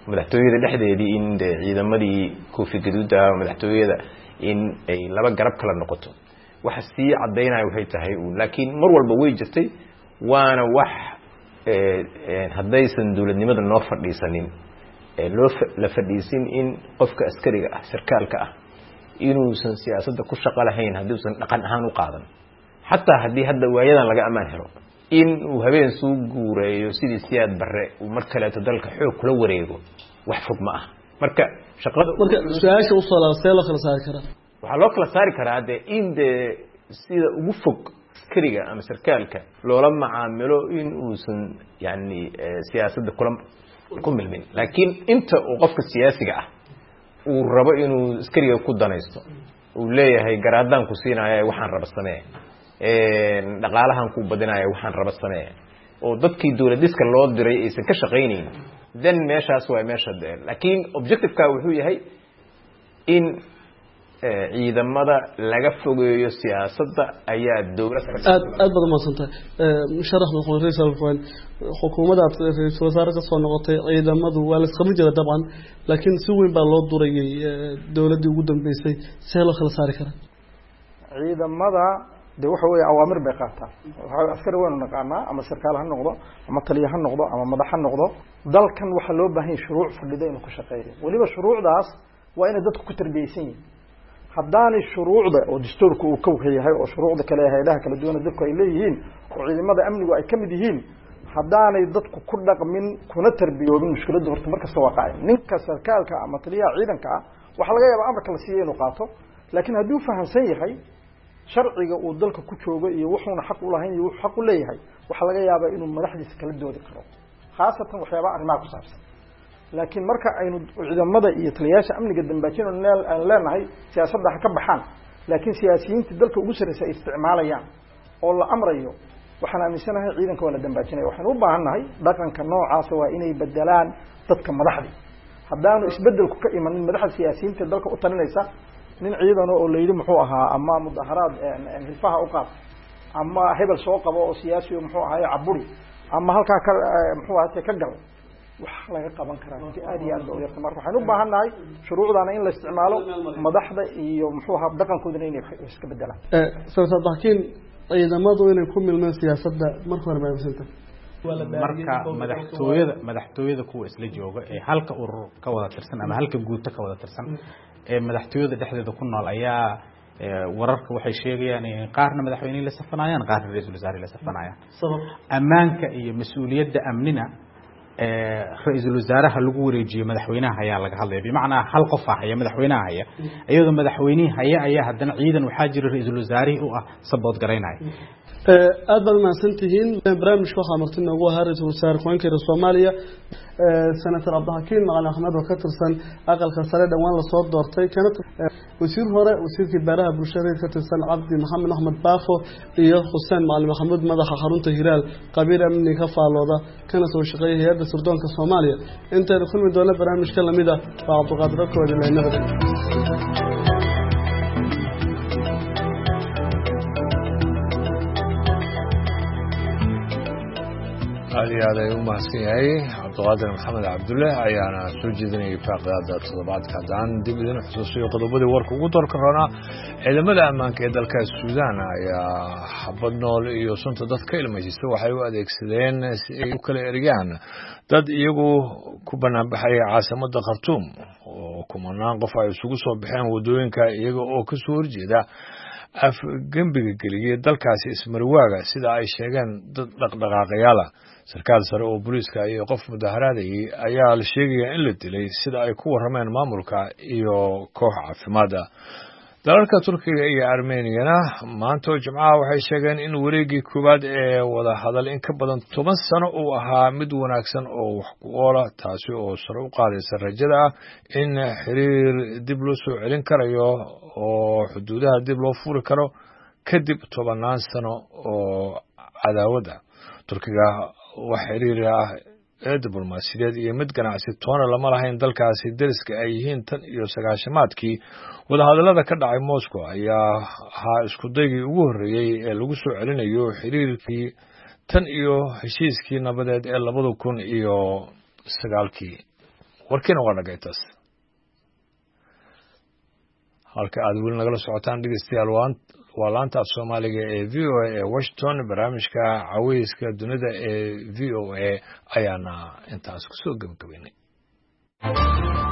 [SPEAKER 15] madaxtooyada dhexdeedii in ciidamadii koofi gaduuda madaxtooyada in ay laba garab kala noqoto waxa sii cadeynaya waxay tahay uu laakiin mar walba way jirtay waana wax ee hadaysan dawladnimada noo fadhiisanin ee loo la fadhiisin in qofka askariga ah sarkaalka ah inuusan siyaasadda ku shaqo lahayn haduusan dhaqan ahaan u qaadan xataa hadii hadda waayadan laga amaan helo in uu habeen soo guureeyo sidii siyaad bare uu mar kale dalka xoog kula wareego wax fog ma ah marka shaqada
[SPEAKER 13] marka su'aasha u soo laabtay la kala saari karaa
[SPEAKER 15] waxa loo kala saari karaa de in de sida ugu fog askariga ama sarkaalka loola macaamilo in uusan yani siyaasadda kula ku milmin laakiin inta uu qofka siyaasiga ah uu rabo inuu askariga ku danaysto uu leeyahay garaadaan ku siinaya waxaan raba samee ee dhaqaalahan ku badinaya waxaan raba samee oo dadkii dawladiska loo diray aysan ka shaqeynaynin dan meeshaas waa meesha laakiin objective-ka wuxuu yahay in ciidamada laga fogeeyo siyaasadda ayaa dawlad
[SPEAKER 13] aad aad badan ma santay musharax madaxweyne ra'iisul wasaare xukuumadda ra'iisul wasaare ka soo noqotay ciidamadu waa la isqaban jiray dabcan laakiin si weyn baa loo durayay dawladii ugu dambeysay see loo kala saari karaa
[SPEAKER 3] ciidamada de waxa weeye awaamir bay qaataan waxa askari weyn naqaana ama sarkaal ha noqdo ama taliye ha noqdo ama madax ha noqdo dalkan waxa loo baahan yahay shuruuc fadhido inuu ku shaqeeyo waliba shuruucdaas waa inay dadku ku tarbiyeysan yihiin haddaanay shuruucda oo dastuurku uu ka yahay oo shuruucda kale hay'adaha kala duwan dadku ay leeyihiin oo ciidamada amnigu ay ka mid yihiin haddaanay dadku ku dhaqmin kuna tarbiyoobin mushkiladda horta markasta waa qaaday ninka sarkaalka ama taliyaha ciidanka ah waxa laga yaabaa amarka la siiyay inuu qaato laakiin hadduu fahamsan yahay sharciga uu dalka ku joogo iyo wuxuuna xaq u lahayn iyo wuxuu xaq u leeyahay waxa laga yaabaa inuu madaxdiisa kala doodi karo khaasatan waxyaabaha arrimaha ku saabsan laakiin marka aynu ciidamada iyo taliyaasha amniga dambaajin aan leenahay siyaasadda ha ka baxaan laakiin siyaasiyiinta dalka ugu sarreysay ay isticmaalayaan oo la amrayo waxaan aaminsanahay ciidanka waa la dambaajinaya waxaan u baahannahay dhaqanka noocaas waa inay bedelaan dadka madaxda haddaanu isbedelku ka imanin madaxda siyaasiyiinta dalka u talinaysa nin ciidan oo leeydo muxuu ahaa ama mudaharaad hilfaha u qaad ama hebel soo qabo oo siyaasi muxuu ahaa caburi ama halka ka muxuu ahaa ka gal wax laga qaban karaa intii aad iyo aad u yarta marka waxaan u baahannahay shuruucdana in la isticmaalo madaxda iyo muxuu ahaa dhaqankoodana inay iska bedelaan
[SPEAKER 13] ee sababta bakiin ciidamadu inay ku milmaan siyaasadda marka hore ma aaminsantahay
[SPEAKER 2] marka madaxtooyada madaxtooyada kuwa isla jooga ee halka urur ka wada tirsan ama halka guuto ka wada tirsan ee madaxtooyada dhexdeeda ku nool ayaa wararka waxay sheegayaan in qaarna madaxweynaha la safanayaan qaarna ra'iisul wasaare la safanayaan sabab amaanka iyo mas'uuliyadda amnina ee ra'iisul wasaaraha lagu wareejiyo madaxweynaha ayaa laga hadlay bimaana hal qof ah ayaa madaxweynaha haya iyadoo madaxweynaha haya ayaa haddana ciidan waxa jira ra'iisul wasaarihi oo ah sabood gareynay
[SPEAKER 13] aad baad mahadsantihiin barnaamijka waxaa marti noogu ahaa ra'iisul wasaare ku-xigeenka Soomaaliya senator Abdulhakiim Macalin Axmed oo ka tirsan aqalka sare dhawaan la soo doortay kana wasiir hore wasiirkii beeraha bulshada ka tirsan Cabdi Maxamed Axmed Baafo iyo Xuseen Macalin Maxamed madaxa xarunta Hiraal qabiir amni ka faalooda kana soo shaqeeyay hay'adda sirdoonka Soomaaliya inta kulmi doona barnaamijka lamida waa Cabdiqaadir Koodi leenahay
[SPEAKER 1] aad iyo aad ayuu umahadsan yahay cabdiqaadir maxamed cabdulle ayaana soo jeedinayay faaqdaada toddobaadka haddaan dib idin xusuusiyo qodobadii warka ugu doorka roonaa ciidamada ammaanka ee dalka suudaan ayaa xabad nool iyo sunta dad ka ilmaysista waxay u adeegsadeen si ay u kala eriyaan dad iyagu ku banaanbaxaya caasimadda khartuum oo kumanaan qof ay isugu soo baxeen waddooyinka iyaga oo ka soo horjeeda afgembiga geliyay dalkaasi ismarwaaga sida ay sheegeen dad dhaqdhaqaaqayaala sarkaal sare oo booliiska iyo qof mudaharaadayay ayaa la sheegayaa in la dilay sida ay ku warrameen maamulka iyo koox caafimaada dalalka turkiga iyo armeniyana maanta oo jimcaha waxay sheegeen in wareegii koowaad ee wada hadal in ka badan toban sano uu ahaa mid wanaagsan oo wax ku oola taasi oo sare u qaadaysa rajada ah in xiriir dib loo soo celin karayo oo xuduudaha dib loo furi karo kadib tobanaan sano oo cadaawada turkiga wax xiriir ah ee diblomaasiyadeed iyo mid ganacsi toona lama lahayn dalkaasi dariska ay yihiin tan iyo sagaashamaadkii wadahadallada ka dhacay Moscow ayaa ahaa isku daygii ugu horreeyay ee lagu soo celinayo xiriirkii tan iyo heshiiskii nabadeed ee labada kun iyo sagaalkii warkiina waa dhagaytaas halka aad weli nagala socotaan dhegeystayaal waa laanta af soomaaliga ee v o a ee washington barnaamijka caweyska dunida ee v o a ayaana intaas kusoo gebagabeynay